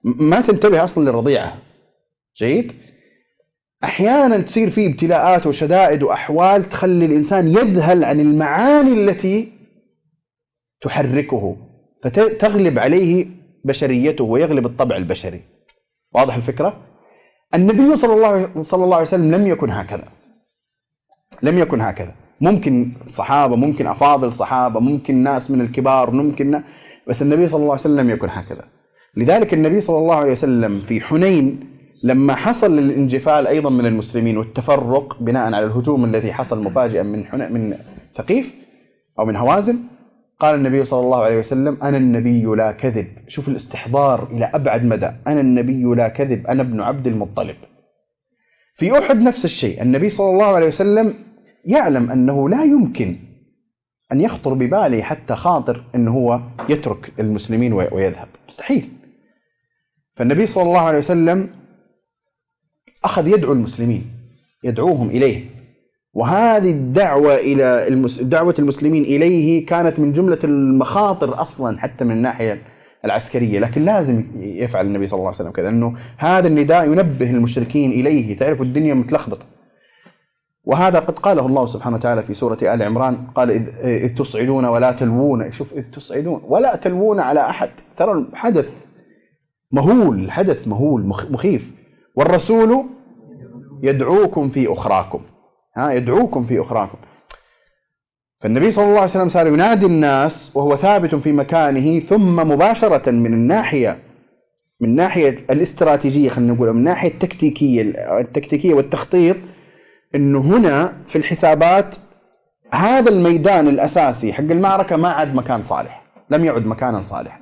ما تنتبه أصلا للرضيعة. جيد؟ أحيانا تصير فيه ابتلاءات وشدائد وأحوال تخلي الإنسان يذهل عن المعاني التي تحركه، فتغلب عليه بشريته ويغلب الطبع البشري. واضح الفكرة؟ النبي صلى الله صلى الله عليه وسلم لم يكن هكذا، لم يكن هكذا. ممكن صحابة، ممكن أفاضل صحابة، ممكن ناس من الكبار، ممكن، بس النبي صلى الله عليه وسلم لم يكن هكذا. لذلك النبي صلى الله عليه وسلم في حنين لما حصل الانجفال أيضا من المسلمين والتفرق بناء على الهجوم الذي حصل مفاجئا من من ثقيف أو من هوازن، قال النبي صلى الله عليه وسلم: أنا النبي لا كذب. شوف الاستحضار إلى أبعد مدى، أنا النبي لا كذب، أنا ابن عبد المطلب. في أحد نفس الشيء، النبي صلى الله عليه وسلم يعلم أنه لا يمكن أن يخطر بباله حتى خاطر أنه هو يترك المسلمين ويذهب، مستحيل. فالنبي صلى الله عليه وسلم أخذ يدعو المسلمين، يدعوهم إليه، وهذه الدعوة إلى المس... دعوة المسلمين إليه كانت من جملة المخاطر أصلا حتى من الناحية العسكرية، لكن لازم يفعل النبي صلى الله عليه وسلم كذا، أنه هذا النداء ينبه المشركين إليه. تعرفوا الدنيا متلخبطة، وهذا قد قاله الله سبحانه وتعالى في سورة آل عمران، قال: إذ, إذ تصعدون ولا تلوون. شوف، إذ تصعدون ولا تلوون على أحد. ترى الحدث مهول، الحدث مهول مخيف. والرسول يدعوكم في أخراكم، ها، يدعوكم في أخراكم. فالنبي صلى الله عليه وسلم صار ينادي الناس وهو ثابت في مكانه، ثم مباشرة من الناحية من ناحية الاستراتيجية، خلينا نقول من ناحية التكتيكية التكتيكية والتخطيط، إنه هنا في الحسابات هذا الميدان الأساسي حق المعركة ما عاد مكان صالح، لم يعد مكانا صالحا.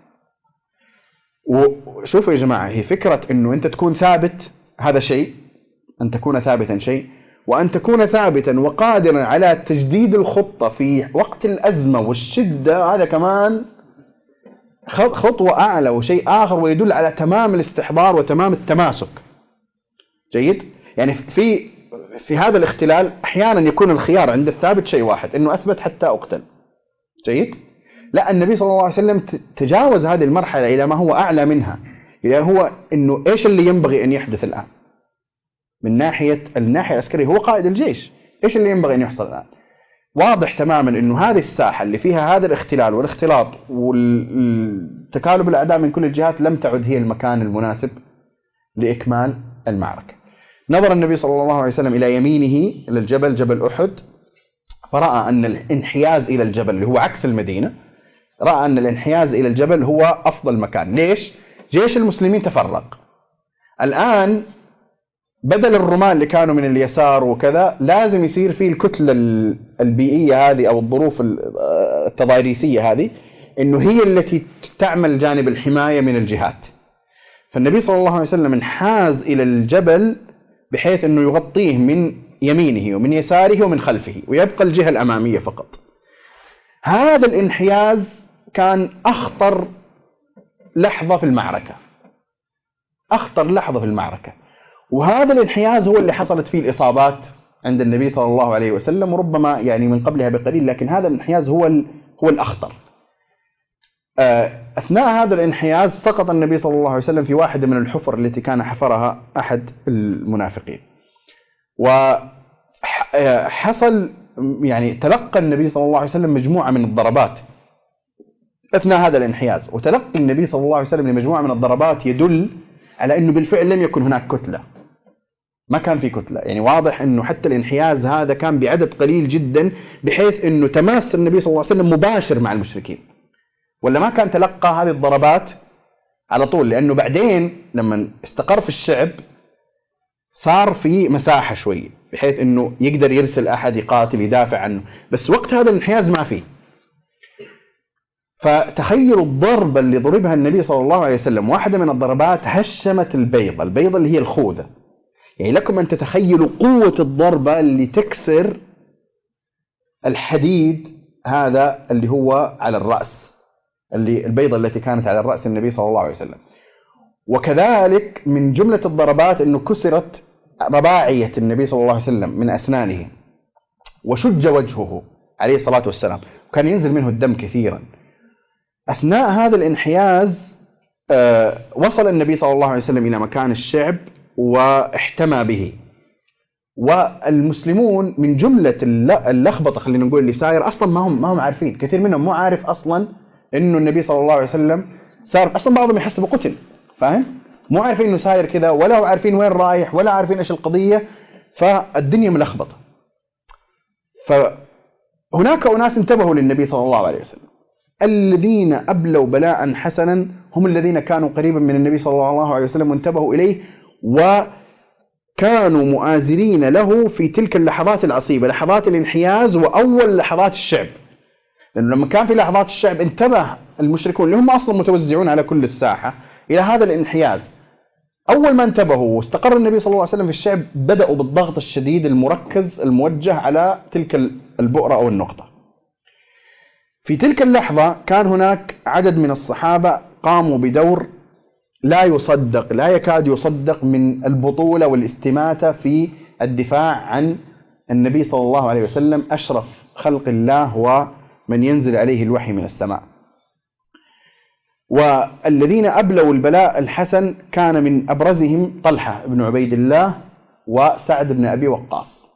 وشوفوا يا جماعة، هي فكرة إنه أنت تكون ثابت، هذا شيء، أن تكون ثابتا شيء، وأن تكون ثابتا وقادرا على تجديد الخطة في وقت الأزمة والشدة، هذا كمان خطوة أعلى وشيء آخر، ويدل على تمام الاستحضار وتمام التماسك. جيد؟ يعني في في هذا الاختلال أحيانا يكون الخيار عند الثابت شيء واحد، إنه أثبت حتى أقتل. جيد؟ لا، النبي صلى الله عليه وسلم تجاوز هذه المرحلة إلى ما هو أعلى منها، إلى هو إنه إيش اللي ينبغي أن يحدث الآن من ناحية الناحية العسكرية. هو قائد الجيش، إيش اللي ينبغي أن يحصل الآن؟ واضح تماما إنه هذه الساحة اللي فيها هذا الاختلال والاختلاط والتكالب الأعداء من كل الجهات لم تعد هي المكان المناسب لإكمال المعركة. نظر النبي صلى الله عليه وسلم إلى يمينه إلى الجبل، جبل أحد، فرأى أن الانحياز إلى الجبل اللي هو عكس المدينة، رأى أن الانحياز إلى الجبل هو أفضل مكان. ليش؟ جيش المسلمين تفرق الآن، بدل الرمال اللي كانوا من اليسار وكذا، لازم يصير فيه الكتلة البيئية هذه أو الظروف التضاريسية هذه، إنه هي التي تعمل جانب الحماية من الجهات. فالنبي صلى الله عليه وسلم انحاز إلى الجبل بحيث أنه يغطيه من يمينه ومن يساره ومن خلفه، ويبقى الجهة الأمامية فقط. هذا الانحياز كان أخطر لحظة في المعركة، أخطر لحظة في المعركة، وهذا الانحياز هو اللي حصلت فيه الإصابات عند النبي صلى الله عليه وسلم، وربما يعني من قبلها بقليل، لكن هذا الانحياز هو هو الأخطر. أثناء هذا الانحياز سقط النبي صلى الله عليه وسلم في واحدة من الحفر التي كان حفرها أحد المنافقين، وحصل يعني تلقى النبي صلى الله عليه وسلم مجموعة من الضربات أثناء هذا الانحياز. وتلقي النبي صلى الله عليه وسلم لمجموعة من الضربات يدل على أنه بالفعل لم يكن هناك كتلة، ما كان في كتلة. يعني واضح أنه حتى الانحياز هذا كان بعدد قليل جدا، بحيث أنه تماس النبي صلى الله عليه وسلم مباشر مع المشركين، ولا ما كان تلقى هذه الضربات على طول، لأنه بعدين لما استقر في الشعب صار في مساحة شوي بحيث أنه يقدر يرسل أحد يقاتل يدافع عنه، بس وقت هذا الانحياز ما فيه. فتخيلوا الضربة اللي ضربها النبي صلى الله عليه وسلم، واحدة من الضربات هشمت البيضة، البيضة اللي هي الخوذة. يعني لكم أن تتخيلوا قوة الضربة اللي تكسر الحديد هذا اللي هو على الرأس، اللي البيضة التي كانت على الرأس النبي صلى الله عليه وسلم. وكذلك من جملة الضربات أنه كسرت رباعية النبي صلى الله عليه وسلم من أسنانه، وشج وجهه عليه الصلاة والسلام، وكان ينزل منه الدم كثيرا. أثناء هذا الانحياز أه وصل النبي صلى الله عليه وسلم إلى مكان الشعب واحتمى به، والمسلمون من جملة اللخبطة خلينا نقول اللي صاير أصلا ما هم ما هم عارفين، كثير منهم مو عارف أصلا إنه النبي صلى الله عليه وسلم صار، أصلا بعضهم يحسبوا قتل، فاهم؟ مو عارفين إنه صاير كذا، ولا هو عارفين وين رايح، ولا عارفين إيش القضية، فالدنيا ملخبطة. فهناك أناس انتبهوا للنبي صلى الله عليه وسلم، الذين أبلوا بلاء حسنا هم الذين كانوا قريبا من النبي صلى الله عليه وسلم وانتبهوا إليه، وكانوا مؤازرين له في تلك اللحظات العصيبة، لحظات الانحياز وأول لحظات الشعب. لأنه لما كان في لحظات الشعب انتبه المشركون اللي هم أصلا متوزعون على كل الساحة إلى هذا الانحياز. أول ما انتبهوا واستقر النبي صلى الله عليه وسلم في الشعب، بدأوا بالضغط الشديد المركز الموجه على تلك البؤرة أو النقطة. في تلك اللحظة كان هناك عدد من الصحابة قاموا بدور لا يصدق، لا يكاد يصدق، من البطولة والاستماتة في الدفاع عن النبي صلى الله عليه وسلم، أشرف خلق الله ومن ينزل عليه الوحي من السماء. والذين أبلوا البلاء الحسن كان من أبرزهم طلحة بن عبيد الله وسعد بن أبي وقاص.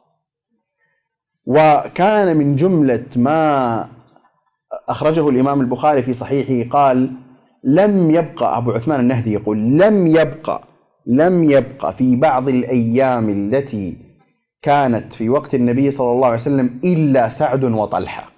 وكان من جملة ما أخرجه الإمام البخاري في صحيحه قال: لم يبقى، أبو عثمان النهدي يقول: لم يبقى لم يبقى في بعض الأيام التي كانت في وقت النبي صلى الله عليه وسلم إلا سعد وطلحة.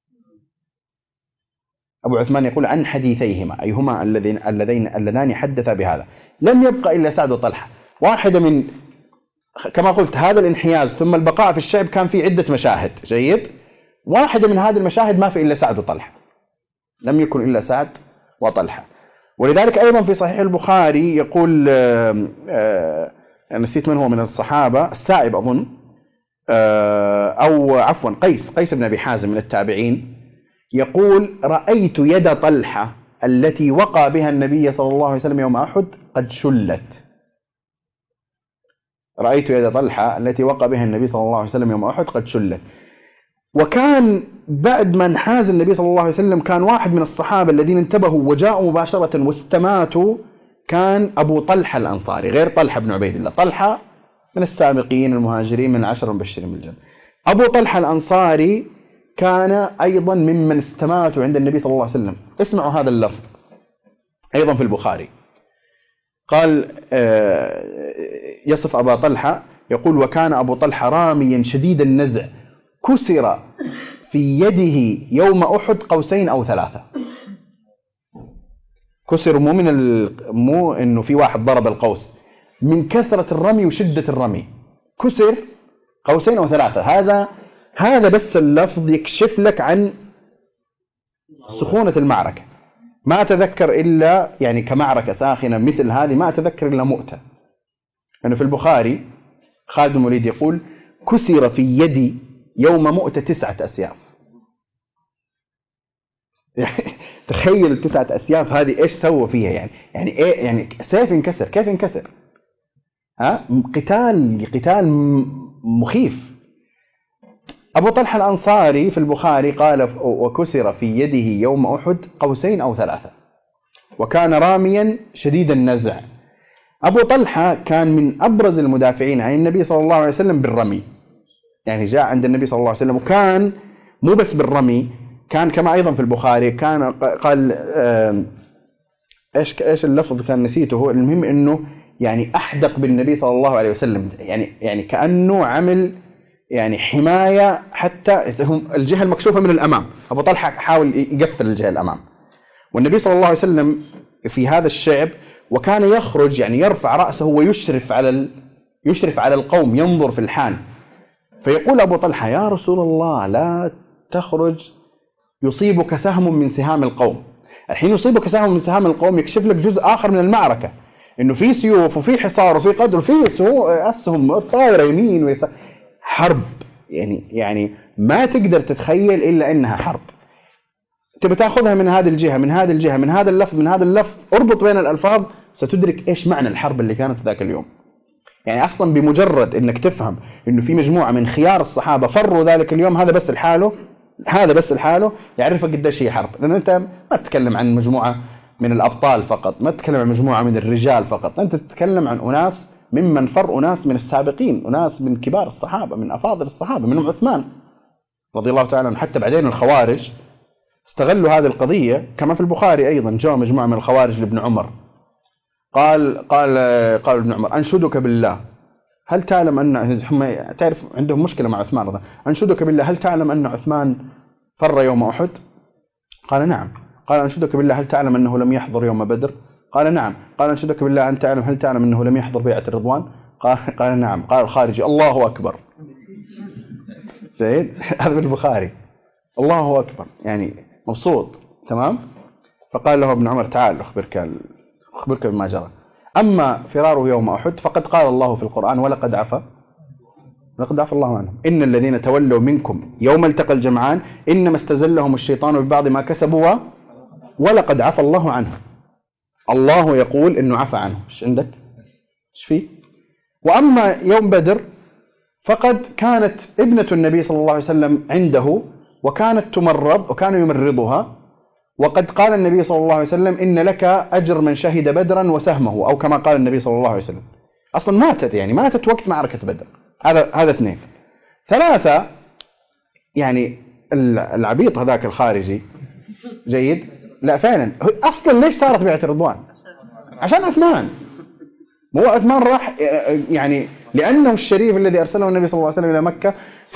أبو عثمان يقول عن حديثيهما، أي هما اللذين اللذين اللذان حدثا بهذا، لم يبقى إلا سعد وطلحة. واحدة من، كما قلت، هذا الانحياز ثم البقاء في الشعب كان في عدة مشاهد، جيد، واحدة من هذه المشاهد ما في إلا سعد وطلحة، لم يكن إلا سعد وطلحة. ولذلك أيضا في صحيح البخاري يقول، آآ آآ نسيت من هو من الصحابة، السائب أظن، أو عفوا قيس قيس بن أبي حازم من التابعين، يقول: رأيت يد طلحة التي وقى بها النبي صلى الله عليه وسلم يوم أحد قد شلت. رأيت يد طلحة التي وقى بها النبي صلى الله عليه وسلم يوم أحد قد شلت. وكان بعد ما انحاز النبي صلى الله عليه وسلم كان واحد من الصحابة الذين انتبهوا وجاءوا مباشرة واستماتوا، كان أبو طلحة الأنصاري، غير طلحة بن عبيد الله. طلحة من السابقين المهاجرين من العشر المبشرين بالجنة. أبو طلحة الأنصاري كان أيضا ممن استماتوا عند النبي صلى الله عليه وسلم. اسمعوا هذا اللفظ أيضا في البخاري، قال يصف أبا طلحة، يقول: وكان أبو طلحة راميا شديد النزع، كسر في يده يوم أحد قوسين أو ثلاثة. كسر مو من ال... مو إنه في واحد ضرب القوس، من كثرة الرمي وشدة الرمي كسر قوسين أو ثلاثة. هذا هذا بس اللفظ يكشف لك عن سخونة المعركة. ما أتذكر إلا يعني كمعركة ساخنة مثل هذه، ما أتذكر إلا مؤتة. يعني في البخاري خالد بن الوليد يقول: كسر في يدي يوم مؤتة تسعة أسياف. تخيل التسعة أسياف هذه إيش سوى فيها، يعني يعني إيه، يعني سيف انكسر، كيف انكسر؟ ها، قتال قتال مخيف. أبو طلحة الأنصاري في البخاري قال: وكسر في يده يوم أحد قوسين أو ثلاثة، وكان راميا شديد النزع. أبو طلحة كان من أبرز المدافعين عن النبي صلى الله عليه وسلم بالرمي، يعني جاء عند النبي صلى الله عليه وسلم، وكان مو بس بالرمي، كان كما أيضا في البخاري كان قال إيش إيش اللفظ كان نسيته، هو المهم إنه يعني أحدق بالنبي صلى الله عليه وسلم، يعني يعني كأنه عمل يعني حماية حتى الجهة المكشوفة من الأمام. أبو طلحة حاول يقفل الجهة الأمام، والنبي صلى الله عليه وسلم في هذا الشعب، وكان يخرج يعني يرفع رأسه ويشرف على ال... يشرف على القوم، ينظر في الحال. فيقول أبو طلحة: يا رسول الله، لا تخرج يصيبك سهم من سهام القوم. الحين يصيبك سهم من سهام القوم يكشف لك جزء آخر من المعركة، إنه في سيوف وفي حصار وفي قدر وفي أسهم طائرة يمين ويسار، حرب، يعني يعني ما تقدر تتخيل إلا إنها حرب. تبي تأخذها من هذه الجهة من هذه الجهة من هذا اللفظ من هذا اللفظ، اربط بين الألفاظ ستدرك إيش معنى الحرب اللي كانت ذاك اليوم. يعني أصلا بمجرد إنك تفهم إنه في مجموعة من خيار الصحابة فروا ذلك اليوم، هذا بس الحاله هذا بس الحاله يعرفك قديش هي حرب. لأن أنت ما تتكلم عن مجموعة من الأبطال فقط، ما تتكلم عن مجموعة من الرجال فقط، أنت تتكلم عن أناس ممن فر، أناس من السابقين، أناس من كبار الصحابة، من أفاضل الصحابة، منهم عثمان رضي الله تعالى عنه. حتى بعدين الخوارج استغلوا هذه القضية، كما في البخاري أيضا جاء مجموعة من الخوارج لابن عمر، قال قال قال ابن عمر أنشدك بالله هل تعلم أن هم تعرف عندهم مشكلة مع عثمان رضي، أنشدك بالله هل تعلم أن عثمان فر يوم أحد؟ قال نعم. قال أنشدك بالله هل تعلم أنه لم يحضر يوم بدر؟ قال نعم. قال أنشدك بالله أن تعلم هل تعلم أنه لم يحضر بيعة الرضوان؟ قال قال نعم. قال الخارجي الله أكبر. زين هذا البخاري الله أكبر يعني مبسوط تمام. فقال له ابن عمر تعال أخبرك أخبرك بما جرى. أما فراره يوم أحد فقد قال الله في القرآن ولقد عفا لقد عفا الله عنهم إن الذين تولوا منكم يوم التقى الجمعان إنما استزلهم الشيطان ببعض ما كسبوا ولقد عفا الله عنهم. الله يقول إنه عفا عنه، إيش عندك؟ إيش فيه؟ وأما يوم بدر فقد كانت ابنة النبي صلى الله عليه وسلم عنده وكانت تمرض وكان يمرضها، وقد قال النبي صلى الله عليه وسلم إن لك أجر من شهد بدرا وسهمه، أو كما قال النبي صلى الله عليه وسلم. أصلا ماتت يعني ماتت وقت معركة بدر. هذا هذا اثنين. ثلاثة يعني العبيط هذاك الخارجي جيد لا فعلا أصلا ليش صارت بيعة الرضوان؟ عشان عثمان. مو عثمان راح يعني لأنه الشريف الذي أرسله النبي صلى الله عليه وسلم إلى مكة،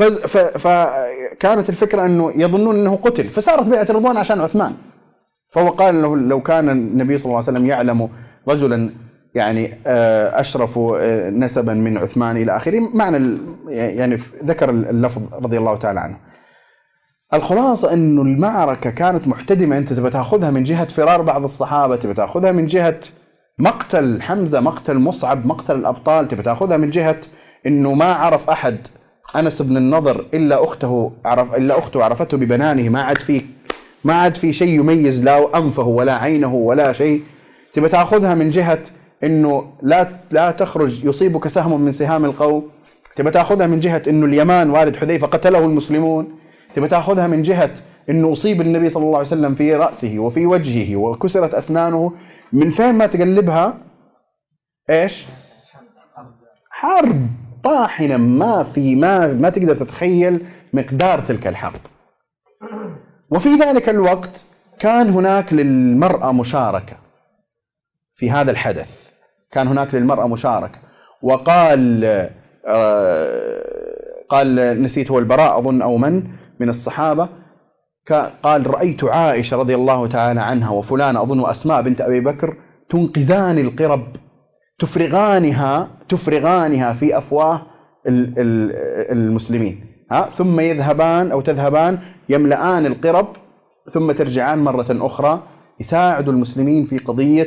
فكانت الفكرة أنه يظنون أنه قتل، فصارت بيعة الرضوان عشان عثمان. فهو قال له لو كان النبي صلى الله عليه وسلم يعلم رجلا يعني أشرف نسبا من عثمان إلى آخره، معنى يعني ذكر اللفظ رضي الله تعالى عنه. الخلاصة أنه المعركة كانت محتدمة، أنت تبى تأخذها من جهة فرار بعض الصحابة، تبى تأخذها من جهة مقتل حمزة، مقتل مصعب، مقتل الأبطال، تبى تأخذها من جهة أنه ما عرف أحد أنس بن النضر إلا أخته عرف إلا أخته عرفته ببنانه، ما عاد فيه ما عاد في شيء يميز لا أنفه ولا عينه ولا شيء. تبى تأخذها من جهة إنه لا لا تخرج يصيبك سهم من سهام القوم. تبى تأخذها من جهة إنه اليمان والد حذيفة قتله المسلمون. تبى تأخذها من جهة إنه أصيب النبي صلى الله عليه وسلم في رأسه وفي وجهه وكسرت أسنانه. من فين ما تقلبها إيش؟ حرب طاحنة، ما في ما ما تقدر تتخيل مقدار تلك الحرب. وفي ذلك الوقت كان هناك للمرأة مشاركة في هذا الحدث، كان هناك للمرأة مشاركة. وقال قال نسيت هو البراء أظن أو من من الصحابة، قال رأيت عائشة رضي الله تعالى عنها وفلان أظن أسماء بنت أبي بكر تنقذان القرب، تفرغانها تفرغانها في أفواه المسلمين، ها ثم يذهبان أو تذهبان يملآن القرب ثم ترجعان مرة أخرى يساعدوا المسلمين في قضية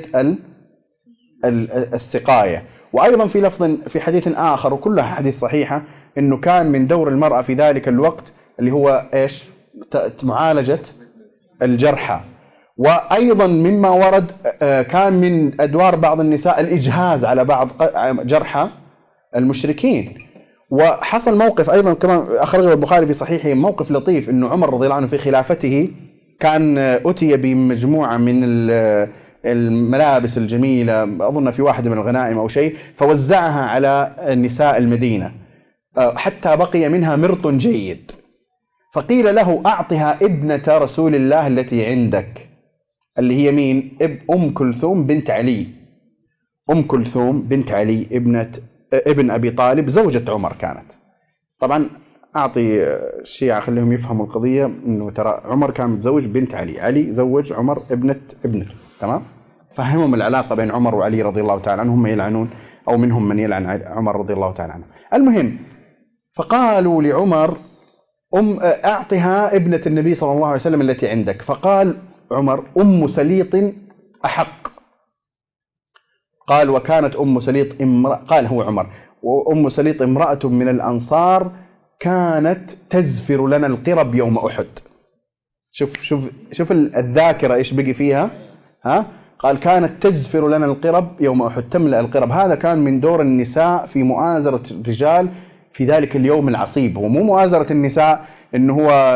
السقاية. وأيضا في لفظ في حديث آخر وكلها حديث صحيحة إنه كان من دور المرأة في ذلك الوقت اللي هو إيش؟ معالجة الجرحى. وأيضا مما ورد كان من أدوار بعض النساء الإجهاز على بعض جرحى المشركين. وحصل موقف أيضا كما أخرجه البخاري في صحيحه، موقف لطيف إنه عمر رضي الله عنه في خلافته كان أتي بمجموعة من الملابس الجميلة أظن في واحدة من الغنائم أو شيء، فوزعها على نساء المدينة حتى بقي منها مرط جيد، فقيل له أعطها ابنة رسول الله التي عندك اللي هي مين؟ أم كلثوم بنت علي. أم كلثوم بنت علي ابنة ابن أبي طالب زوجة عمر كانت. طبعا أعطي الشيعة خليهم يفهموا القضية إنه ترى عمر كان متزوج بنت علي، علي زوج عمر ابنة ابنته، تمام؟ فهمهم العلاقة بين عمر وعلي رضي الله تعالى عنهم، هم يلعنون أو منهم من يلعن عمر رضي الله تعالى عنه. المهم فقالوا لعمر أم أعطها ابنة النبي صلى الله عليه وسلم التي عندك. فقال عمر أم سليط أحق. قال وكانت أم سليط امرأة، قال هو عمر وأم سليط امرأة من الأنصار كانت تزفر لنا القرب يوم أحد. شوف شوف شوف الذاكرة إيش بقي فيها، ها؟ قال كانت تزفر لنا القرب يوم أحد، تملأ القرب. هذا كان من دور النساء في مؤازرة الرجال في ذلك اليوم العصيب. ومو مؤازرة النساء إنه هو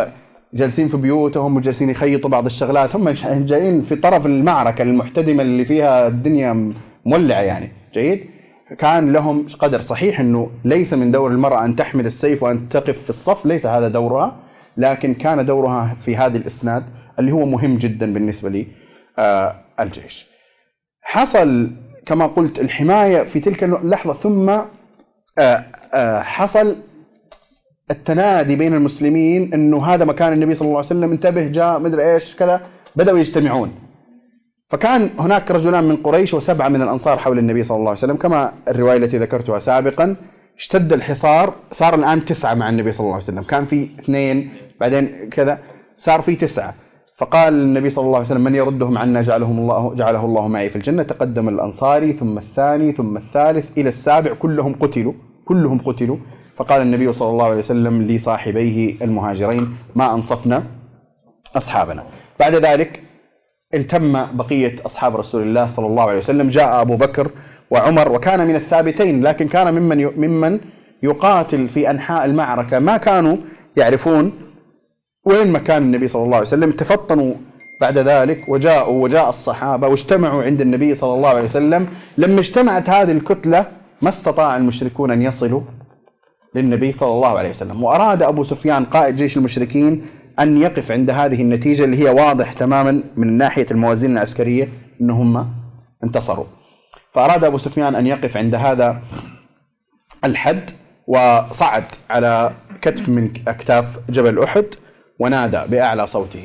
جالسين في بيوتهم وجالسين يخيطوا بعض الشغلات، هم جايين في طرف المعركة المحتدمة اللي فيها الدنيا مولعة يعني. جيد. كان لهم قدر. صحيح أنه ليس من دور المرأة أن تحمل السيف وأن تقف في الصف، ليس هذا دورها، لكن كان دورها في هذا الإسناد اللي هو مهم جدا بالنسبة لي آه الجيش. حصل كما قلت الحماية في تلك اللحظة، ثم آه آه حصل التنادي بين المسلمين أنه هذا مكان النبي صلى الله عليه وسلم، انتبه جاء مدري إيش كذا، بدأوا يجتمعون. فكان هناك رجلان من قريش وسبعة من الأنصار حول النبي صلى الله عليه وسلم كما الرواية التي ذكرتها سابقا. اشتد الحصار، صار الآن تسعة مع النبي صلى الله عليه وسلم، كان في اثنين بعدين كذا صار في تسعة. فقال النبي صلى الله عليه وسلم من يردهم عنا جعلهم الله جعله الله معي في الجنة. تقدم الأنصاري ثم الثاني ثم الثالث إلى السابع، كلهم قتلوا كلهم قتلوا. فقال النبي صلى الله عليه وسلم لصاحبيه المهاجرين ما أنصفنا أصحابنا. بعد ذلك التم بقية أصحاب رسول الله صلى الله عليه وسلم. جاء أبو بكر وعمر، وكان من الثابتين، لكن كان ممن ممن يقاتل في أنحاء المعركة، ما كانوا يعرفون وين مكان النبي صلى الله عليه وسلم. تفطنوا بعد ذلك وجاءوا وجاء الصحابة واجتمعوا عند النبي صلى الله عليه وسلم. لما اجتمعت هذه الكتلة ما استطاع المشركون أن يصلوا للنبي صلى الله عليه وسلم، وأراد أبو سفيان قائد جيش المشركين أن يقف عند هذه النتيجة اللي هي واضح تماما من ناحية الموازين العسكرية أنهم انتصروا. فأراد أبو سفيان أن يقف عند هذا الحد، وصعد على كتف من أكتاف جبل أحد ونادى بأعلى صوته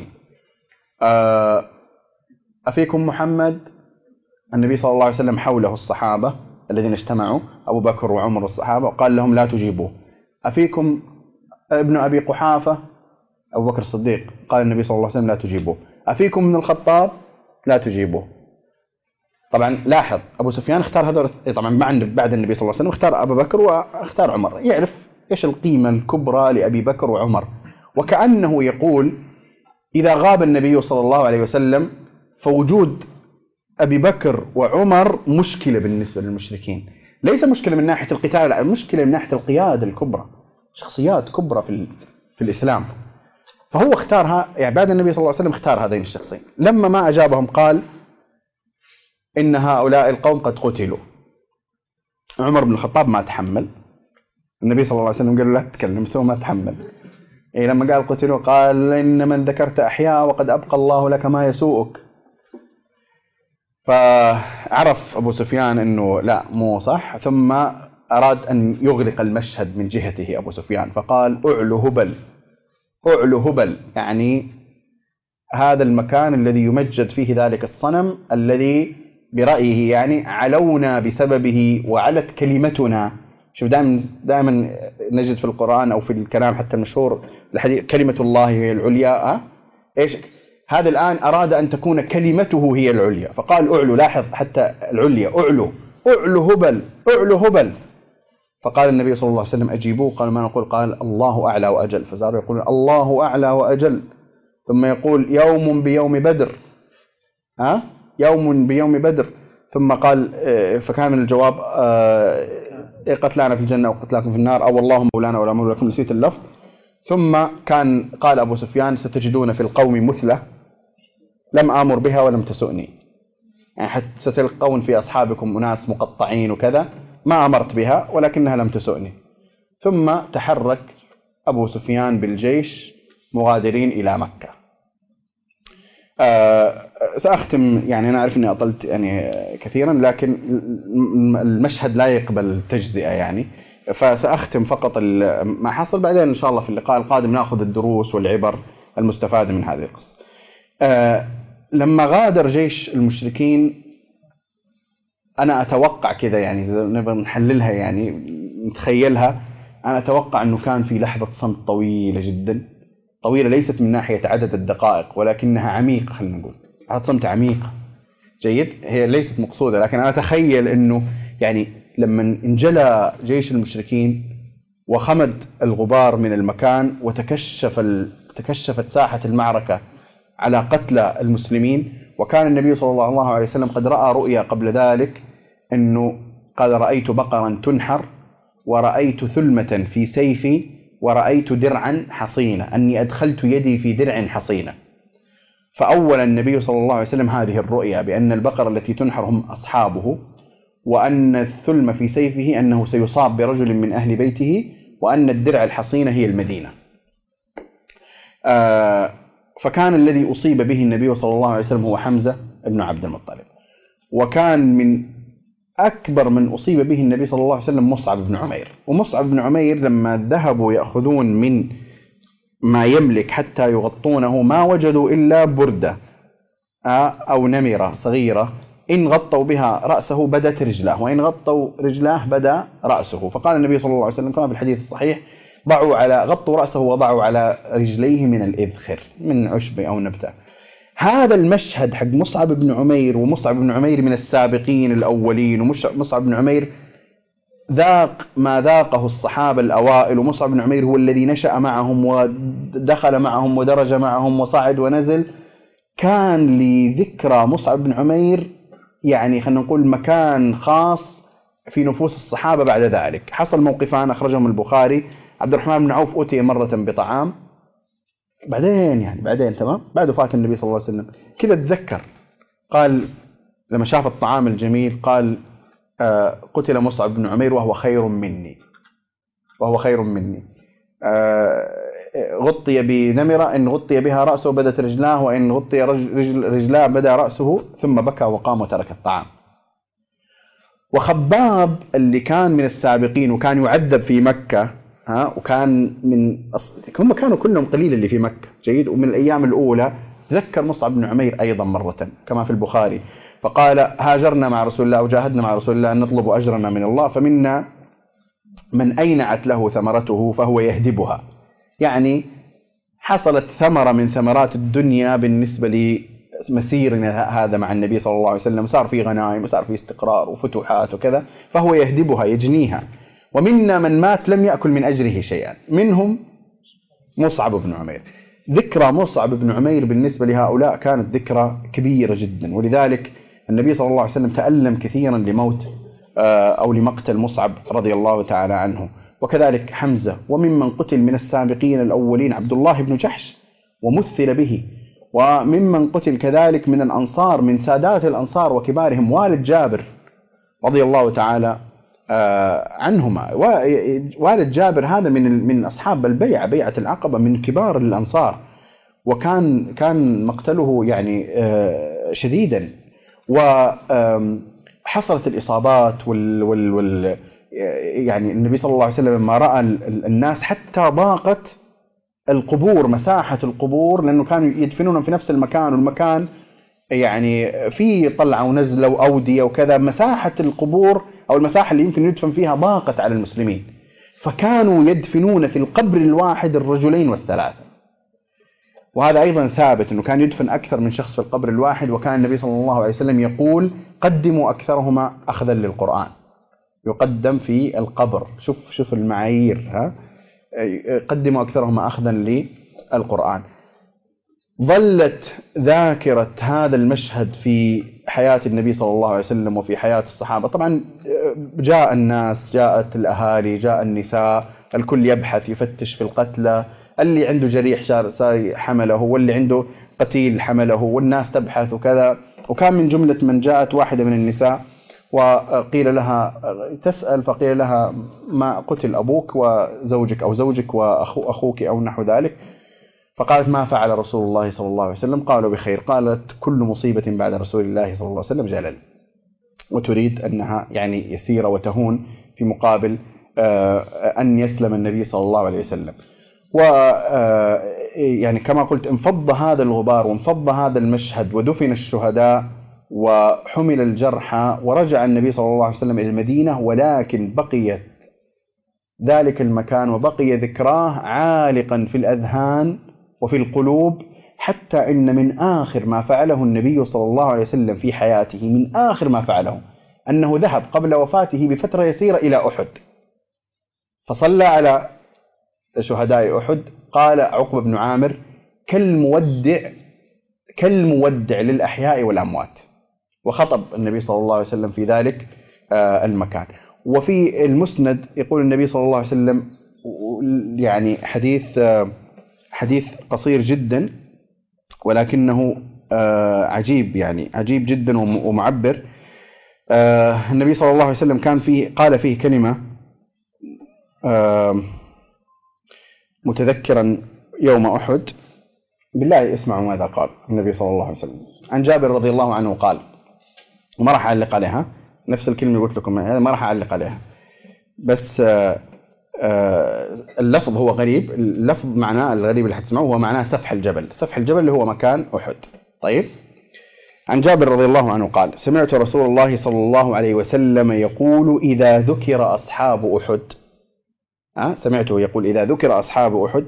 أفيكم محمد؟ النبي صلى الله عليه وسلم حوله الصحابة الذين اجتمعوا، أبو بكر وعمر والصحابة، وقال لهم لا تجيبوه. أفيكم ابن أبي قحافة؟ أبو بكر الصديق. قال النبي صلى الله عليه وسلم لا تجيبوه. أفيكم من الخطاب؟ لا تجيبوه. طبعا لاحظ أبو سفيان اختار هذول طبعا بعد النبي صلى الله عليه وسلم، اختار أبو بكر واختار عمر، يعرف إيش القيمة الكبرى لأبي بكر وعمر. وكأنه يقول إذا غاب النبي صلى الله عليه وسلم فوجود أبي بكر وعمر مشكلة بالنسبة للمشركين، ليس مشكلة من ناحية القتال، لا، مشكلة من ناحية القيادة الكبرى، شخصيات كبرى في في الإسلام. فهو اختارها، يعني بعد النبي صلى الله عليه وسلم اختار هذين الشخصين. لما ما أجابهم قال إن هؤلاء القوم قد قتلوا. عمر بن الخطاب ما تحمل، النبي صلى الله عليه وسلم قال له لا تتكلم، سوى ما تحمل. إيه لما قال قتلوا قال إن من ذكرت أحياء وقد أبقى الله لك ما يسوءك. فعرف أبو سفيان أنه لا مو صح، ثم أراد أن يغلق المشهد من جهته أبو سفيان، فقال أعلو هبل أعلو هبل، يعني هذا المكان الذي يمجد فيه ذلك الصنم الذي برأيه يعني علونا بسببه وعلت كلمتنا. شوف دائما دائما نجد في القرآن أو في الكلام حتى المشهور الحديث كلمة الله هي العليا. أه؟ إيش هذا الآن أراد أن تكون كلمته هي العليا، فقال أعلو. لاحظ حتى العليا أعلو أعلو هبل أعلو هبل. فقال النبي صلى الله عليه وسلم أجيبوه. قال ما نقول؟ قال الله أعلى وأجل. فصاروا يقولون الله أعلى وأجل، ثم يقول يوم بيوم بدر، ها أه؟ يوم بيوم بدر. ثم قال فكان من الجواب قتلانا في الجنة وقتلاكم في النار، أو الله مولانا ولا مولى لكم، نسيت اللفظ. ثم كان قال أبو سفيان ستجدون في القوم مثلة لم آمر بها ولم تسؤني، يعني حتى ستلقون في أصحابكم أناس مقطعين وكذا ما أمرت بها ولكنها لم تسؤني. ثم تحرك أبو سفيان بالجيش مغادرين إلى مكة. أه سأختم، يعني أنا أعرف أني أطلت يعني كثيرا، لكن المشهد لا يقبل التجزئة يعني، فسأختم فقط ما حصل. بعدين إن شاء الله في اللقاء القادم نأخذ الدروس والعبر المستفادة من هذه القصة. أه لما غادر جيش المشركين، أنا أتوقع كذا يعني نبغى نحللها يعني نتخيلها، أنا أتوقع أنه كان في لحظة صمت طويلة جدا، طويلة ليست من ناحية عدد الدقائق ولكنها عميقة، خلينا نقول لحظة صمت عميقة. جيد، هي ليست مقصودة، لكن أنا أتخيل أنه يعني لما انجلى جيش المشركين وخمد الغبار من المكان وتكشف ال... تكشفت ساحة المعركة على قتلى المسلمين، وكان النبي صلى الله عليه وسلم قد رأى رؤيا قبل ذلك أنه قال رأيت بقرا تنحر ورأيت ثلمة في سيفي ورأيت درعا حصينة، أني أدخلت يدي في درع حصينة. فأول النبي صلى الله عليه وسلم هذه الرؤيا بأن البقرة التي تنحر هم أصحابه، وأن الثلم في سيفه أنه سيصاب برجل من أهل بيته، وأن الدرع الحصينة هي المدينة. آه فكان الذي أصيب به النبي صلى الله عليه وسلم هو حمزة بن عبد المطلب. وكان من أكبر من أصيب به النبي صلى الله عليه وسلم مصعب بن عمير. ومصعب بن عمير لما ذهبوا يأخذون من ما يملك حتى يغطونه ما وجدوا إلا بردة أو نمرة صغيرة، إن غطوا بها رأسه بدت رجلاه، وإن غطوا رجلاه بدا رأسه. فقال النبي صلى الله عليه وسلم كما في الحديث الصحيح: ضعوا على غطوا رأسه وضعوا على رجليه من الإذخر، من عشب أو نبتة. هذا المشهد حق مصعب بن عمير، ومصعب بن عمير من السابقين الأولين، ومصعب بن عمير ذاق ما ذاقه الصحابة الأوائل، ومصعب بن عمير هو الذي نشأ معهم ودخل معهم ودرج معهم وصعد ونزل. كان لذكرى مصعب بن عمير يعني خلينا نقول مكان خاص في نفوس الصحابة. بعد ذلك حصل موقفان أخرجهم البخاري: عبد الرحمن بن عوف أتي مرة بطعام، بعدين يعني بعدين تمام بعد وفاة النبي صلى الله عليه وسلم كذا تذكر، قال لما شاف الطعام الجميل قال: آه قتل مصعب بن عمير وهو خير مني، وهو خير مني. آه غطي بنمرة، إن غطي بها رأسه بدت رجلاه، وإن غطي رجل رجلاه بدا رأسه، ثم بكى وقام وترك الطعام. وخباب اللي كان من السابقين وكان يعذب في مكة، ها وكان من هم كانوا كلهم قليل اللي في مكة جيد، ومن الأيام الأولى تذكر مصعب بن عمير أيضا مرة كما في البخاري، فقال: هاجرنا مع رسول الله وجاهدنا مع رسول الله أن نطلب أجرنا من الله، فمنا من أينعت له ثمرته فهو يهدبها. يعني حصلت ثمرة من ثمرات الدنيا بالنسبة لمسيرنا هذا مع النبي صلى الله عليه وسلم، صار في غنائم وصار في استقرار وفتوحات وكذا، فهو يهدبها يجنيها. ومنا من مات لم يأكل من أجره شيئا، منهم مصعب بن عمير. ذكرى مصعب بن عمير بالنسبة لهؤلاء كانت ذكرى كبيرة جدا، ولذلك النبي صلى الله عليه وسلم تألم كثيرا لموت أو لمقتل مصعب رضي الله تعالى عنه. وكذلك حمزة. وممن قتل من السابقين الأولين عبد الله بن جحش ومثل به. وممن قتل كذلك من الأنصار، من سادات الأنصار وكبارهم والد جابر رضي الله تعالى عنهما. والد جابر هذا من من أصحاب البيعة، بيعة العقبة، من كبار الأنصار، وكان كان مقتله يعني شديدا. وحصلت الإصابات وال وال وال يعني النبي صلى الله عليه وسلم لما رأى الناس حتى ضاقت القبور، مساحة القبور، لأنه كانوا يدفنونهم في نفس المكان، والمكان يعني في طلعة ونزلة وأودية وكذا، مساحة القبور أو المساحة اللي يمكن يدفن فيها ضاقت على المسلمين، فكانوا يدفنون في القبر الواحد الرجلين والثلاثة. وهذا أيضا ثابت أنه كان يدفن أكثر من شخص في القبر الواحد. وكان النبي صلى الله عليه وسلم يقول: قدموا أكثرهما أخذا للقرآن، يقدم في القبر. شوف شوف المعايير، ها قدموا أكثرهما أخذا للقرآن. ظلت ذاكرة هذا المشهد في حياة النبي صلى الله عليه وسلم وفي حياة الصحابة. طبعا جاء الناس، جاءت الأهالي، جاء النساء، الكل يبحث يفتش في القتلى، اللي عنده جريح حمله، واللي عنده قتيل حمله، والناس تبحث وكذا. وكان من جملة من جاءت واحدة من النساء وقيل لها تسأل، فقيل لها: ما قتل أبوك وزوجك أو زوجك وأخوك أو نحو ذلك؟ فقالت: ما فعل رسول الله صلى الله عليه وسلم؟ قالوا: بخير. قالت: كل مصيبة بعد رسول الله صلى الله عليه وسلم جلل. وتريد أنها يعني يسيرة وتهون في مقابل أن يسلم النبي صلى الله عليه وسلم. و يعني كما قلت انفض هذا الغبار وانفض هذا المشهد، ودفن الشهداء وحمل الجرحى، ورجع النبي صلى الله عليه وسلم إلى المدينة، ولكن بقيت ذلك المكان وبقي ذكراه عالقا في الأذهان وفي القلوب، حتى إن من آخر ما فعله النبي صلى الله عليه وسلم في حياته، من آخر ما فعله أنه ذهب قبل وفاته بفترة يسيرة إلى أحد، فصلى على شهداء أحد. قال عقبة بن عامر: كالمودع كالمودع للأحياء والأموات. وخطب النبي صلى الله عليه وسلم في ذلك المكان. وفي المسند يقول النبي صلى الله عليه وسلم: يعني حديث حديث قصير جدا ولكنه عجيب، يعني عجيب جدا ومعبر. النبي صلى الله عليه وسلم كان فيه قال فيه كلمة متذكرا يوم أحد. بالله اسمعوا ماذا قال النبي صلى الله عليه وسلم. عن جابر رضي الله عنه قال، وما راح أعلق عليها، نفس الكلمة اللي قلت لكم هذا ما راح أعلق عليها، بس اللفظ هو غريب. اللفظ معناه الغريب اللي حتسمعوه هو معناه سفح الجبل. سفح الجبل اللي هو مكان أحد. طيب، عن جابر رضي الله عنه قال: سمعت رسول الله صلى الله عليه وسلم يقول إذا ذكر أصحاب أحد، أه؟ سمعته يقول إذا ذكر أصحاب أحد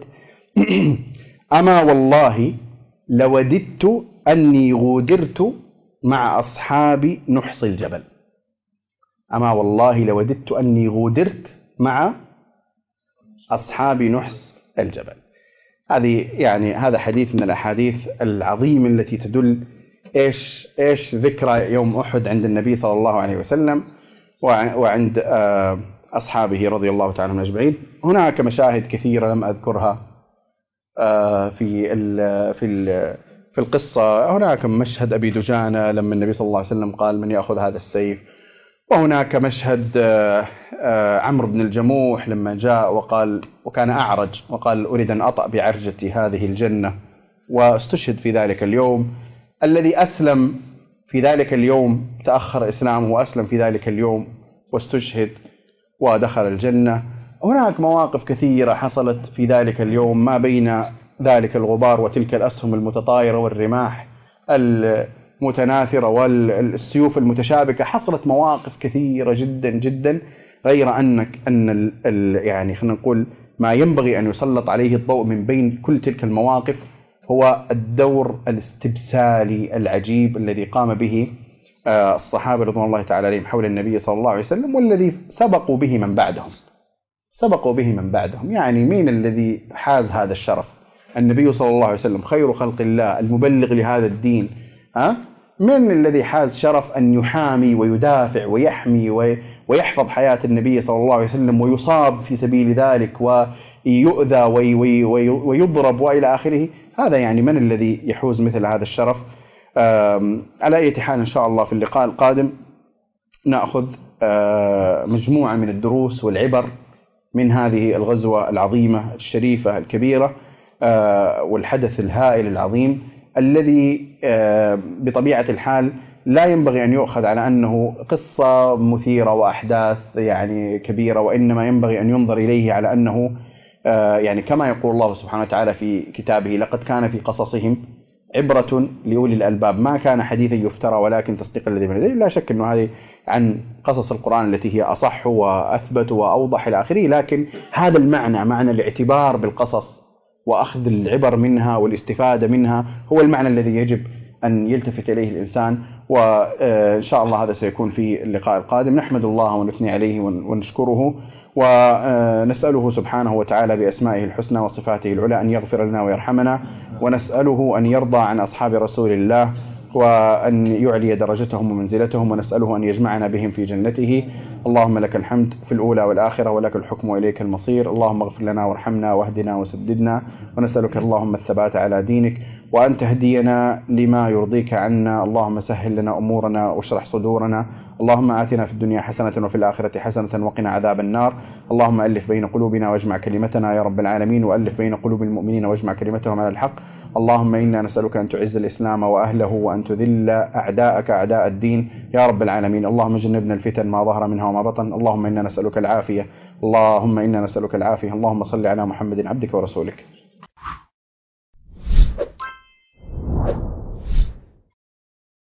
أما والله لوددت أني غودرت مع أصحاب نحص الجبل. أما والله لوددت أني غودرت مع أصحاب نحص الجبل. هذه يعني هذا حديث من الأحاديث العظيمة التي تدل إيش إيش ذكرى يوم أحد عند النبي صلى الله عليه وسلم وعند أصحابه رضي الله تعالى عنهم أجمعين. هناك مشاهد كثيرة لم أذكرها في ال في ال في القصة. هناك مشهد أبي دجانة لما النبي صلى الله عليه وسلم قال: من يأخذ هذا السيف. وهناك مشهد عمرو بن الجموح لما جاء وقال، وكان أعرج، وقال: أريد أن أطأ بعرجتي هذه الجنة، واستشهد في ذلك اليوم. الذي أسلم في ذلك اليوم تأخر إسلامه وأسلم في ذلك اليوم واستشهد ودخل الجنة. هناك مواقف كثيرة حصلت في ذلك اليوم، ما بين ذلك الغبار وتلك الأسهم المتطايرة والرماح المتناثرة والسيوف المتشابكة. حصلت مواقف كثيرة جدا جدا، غير أنك أن ال ال يعني خلينا نقول ما ينبغي أن يسلط عليه الضوء من بين كل تلك المواقف هو الدور الاستبسالي العجيب الذي قام به الصحابة رضوان الله تعالى عليهم حول النبي صلى الله عليه وسلم، والذي سبقوا به من بعدهم سبقوا به من بعدهم. يعني مين الذي حاز هذا الشرف؟ النبي صلى الله عليه وسلم خير خلق الله المبلغ لهذا الدين. ها؟ من الذي حاز شرف أن يحامي ويدافع ويحمي ويحفظ حياة النبي صلى الله عليه وسلم ويصاب في سبيل ذلك ويؤذى ويضرب وإلى آخره؟ هذا يعني من الذي يحوز مثل هذا الشرف؟ على أي حال إن شاء الله في اللقاء القادم نأخذ مجموعة من الدروس والعبر من هذه الغزوة العظيمة الشريفة الكبيرة والحدث الهائل العظيم الذي بطبيعة الحال لا ينبغي أن يؤخذ على أنه قصة مثيرة وأحداث يعني كبيرة، وإنما ينبغي أن ينظر إليه على أنه يعني كما يقول الله سبحانه وتعالى في كتابه: لقد كان في قصصهم عبرة لأولي الألباب ما كان حديثا يفترى ولكن تصديق الذي بين يديه. لا شك أنه هذه عن قصص القرآن التي هي أصح وأثبت وأوضح إلى آخره، لكن هذا المعنى، معنى الاعتبار بالقصص وأخذ العبر منها والاستفادة منها، هو المعنى الذي يجب أن يلتفت إليه الإنسان. وإن شاء الله هذا سيكون في اللقاء القادم. نحمد الله ونثني عليه ونشكره ونسأله سبحانه وتعالى بأسمائه الحسنى وصفاته العلى أن يغفر لنا ويرحمنا، ونسأله أن يرضى عن أصحاب رسول الله وأن يعلي درجتهم ومنزلتهم، ونسأله أن يجمعنا بهم في جنته. اللهم لك الحمد في الأولى والآخرة ولك الحكم وإليك المصير. اللهم اغفر لنا وارحمنا واهدنا وسددنا، ونسألك اللهم الثبات على دينك وأن تهدينا لما يرضيك عنا. اللهم سهل لنا أمورنا واشرح صدورنا. اللهم آتنا في الدنيا حسنة وفي الآخرة حسنة وقنا عذاب النار. اللهم ألف بين قلوبنا واجمع كلمتنا يا رب العالمين، وألف بين قلوب المؤمنين واجمع كلمتهم على الحق. اللهم إنا نسألك أن تعز الإسلام وأهله وأن تذل أعداءك أعداء الدين يا رب العالمين. اللهم جنبنا الفتن ما ظهر منها وما بطن. اللهم إنا نسألك العافية اللهم إنا نسألك العافية. اللهم صل على محمد عبدك ورسولك.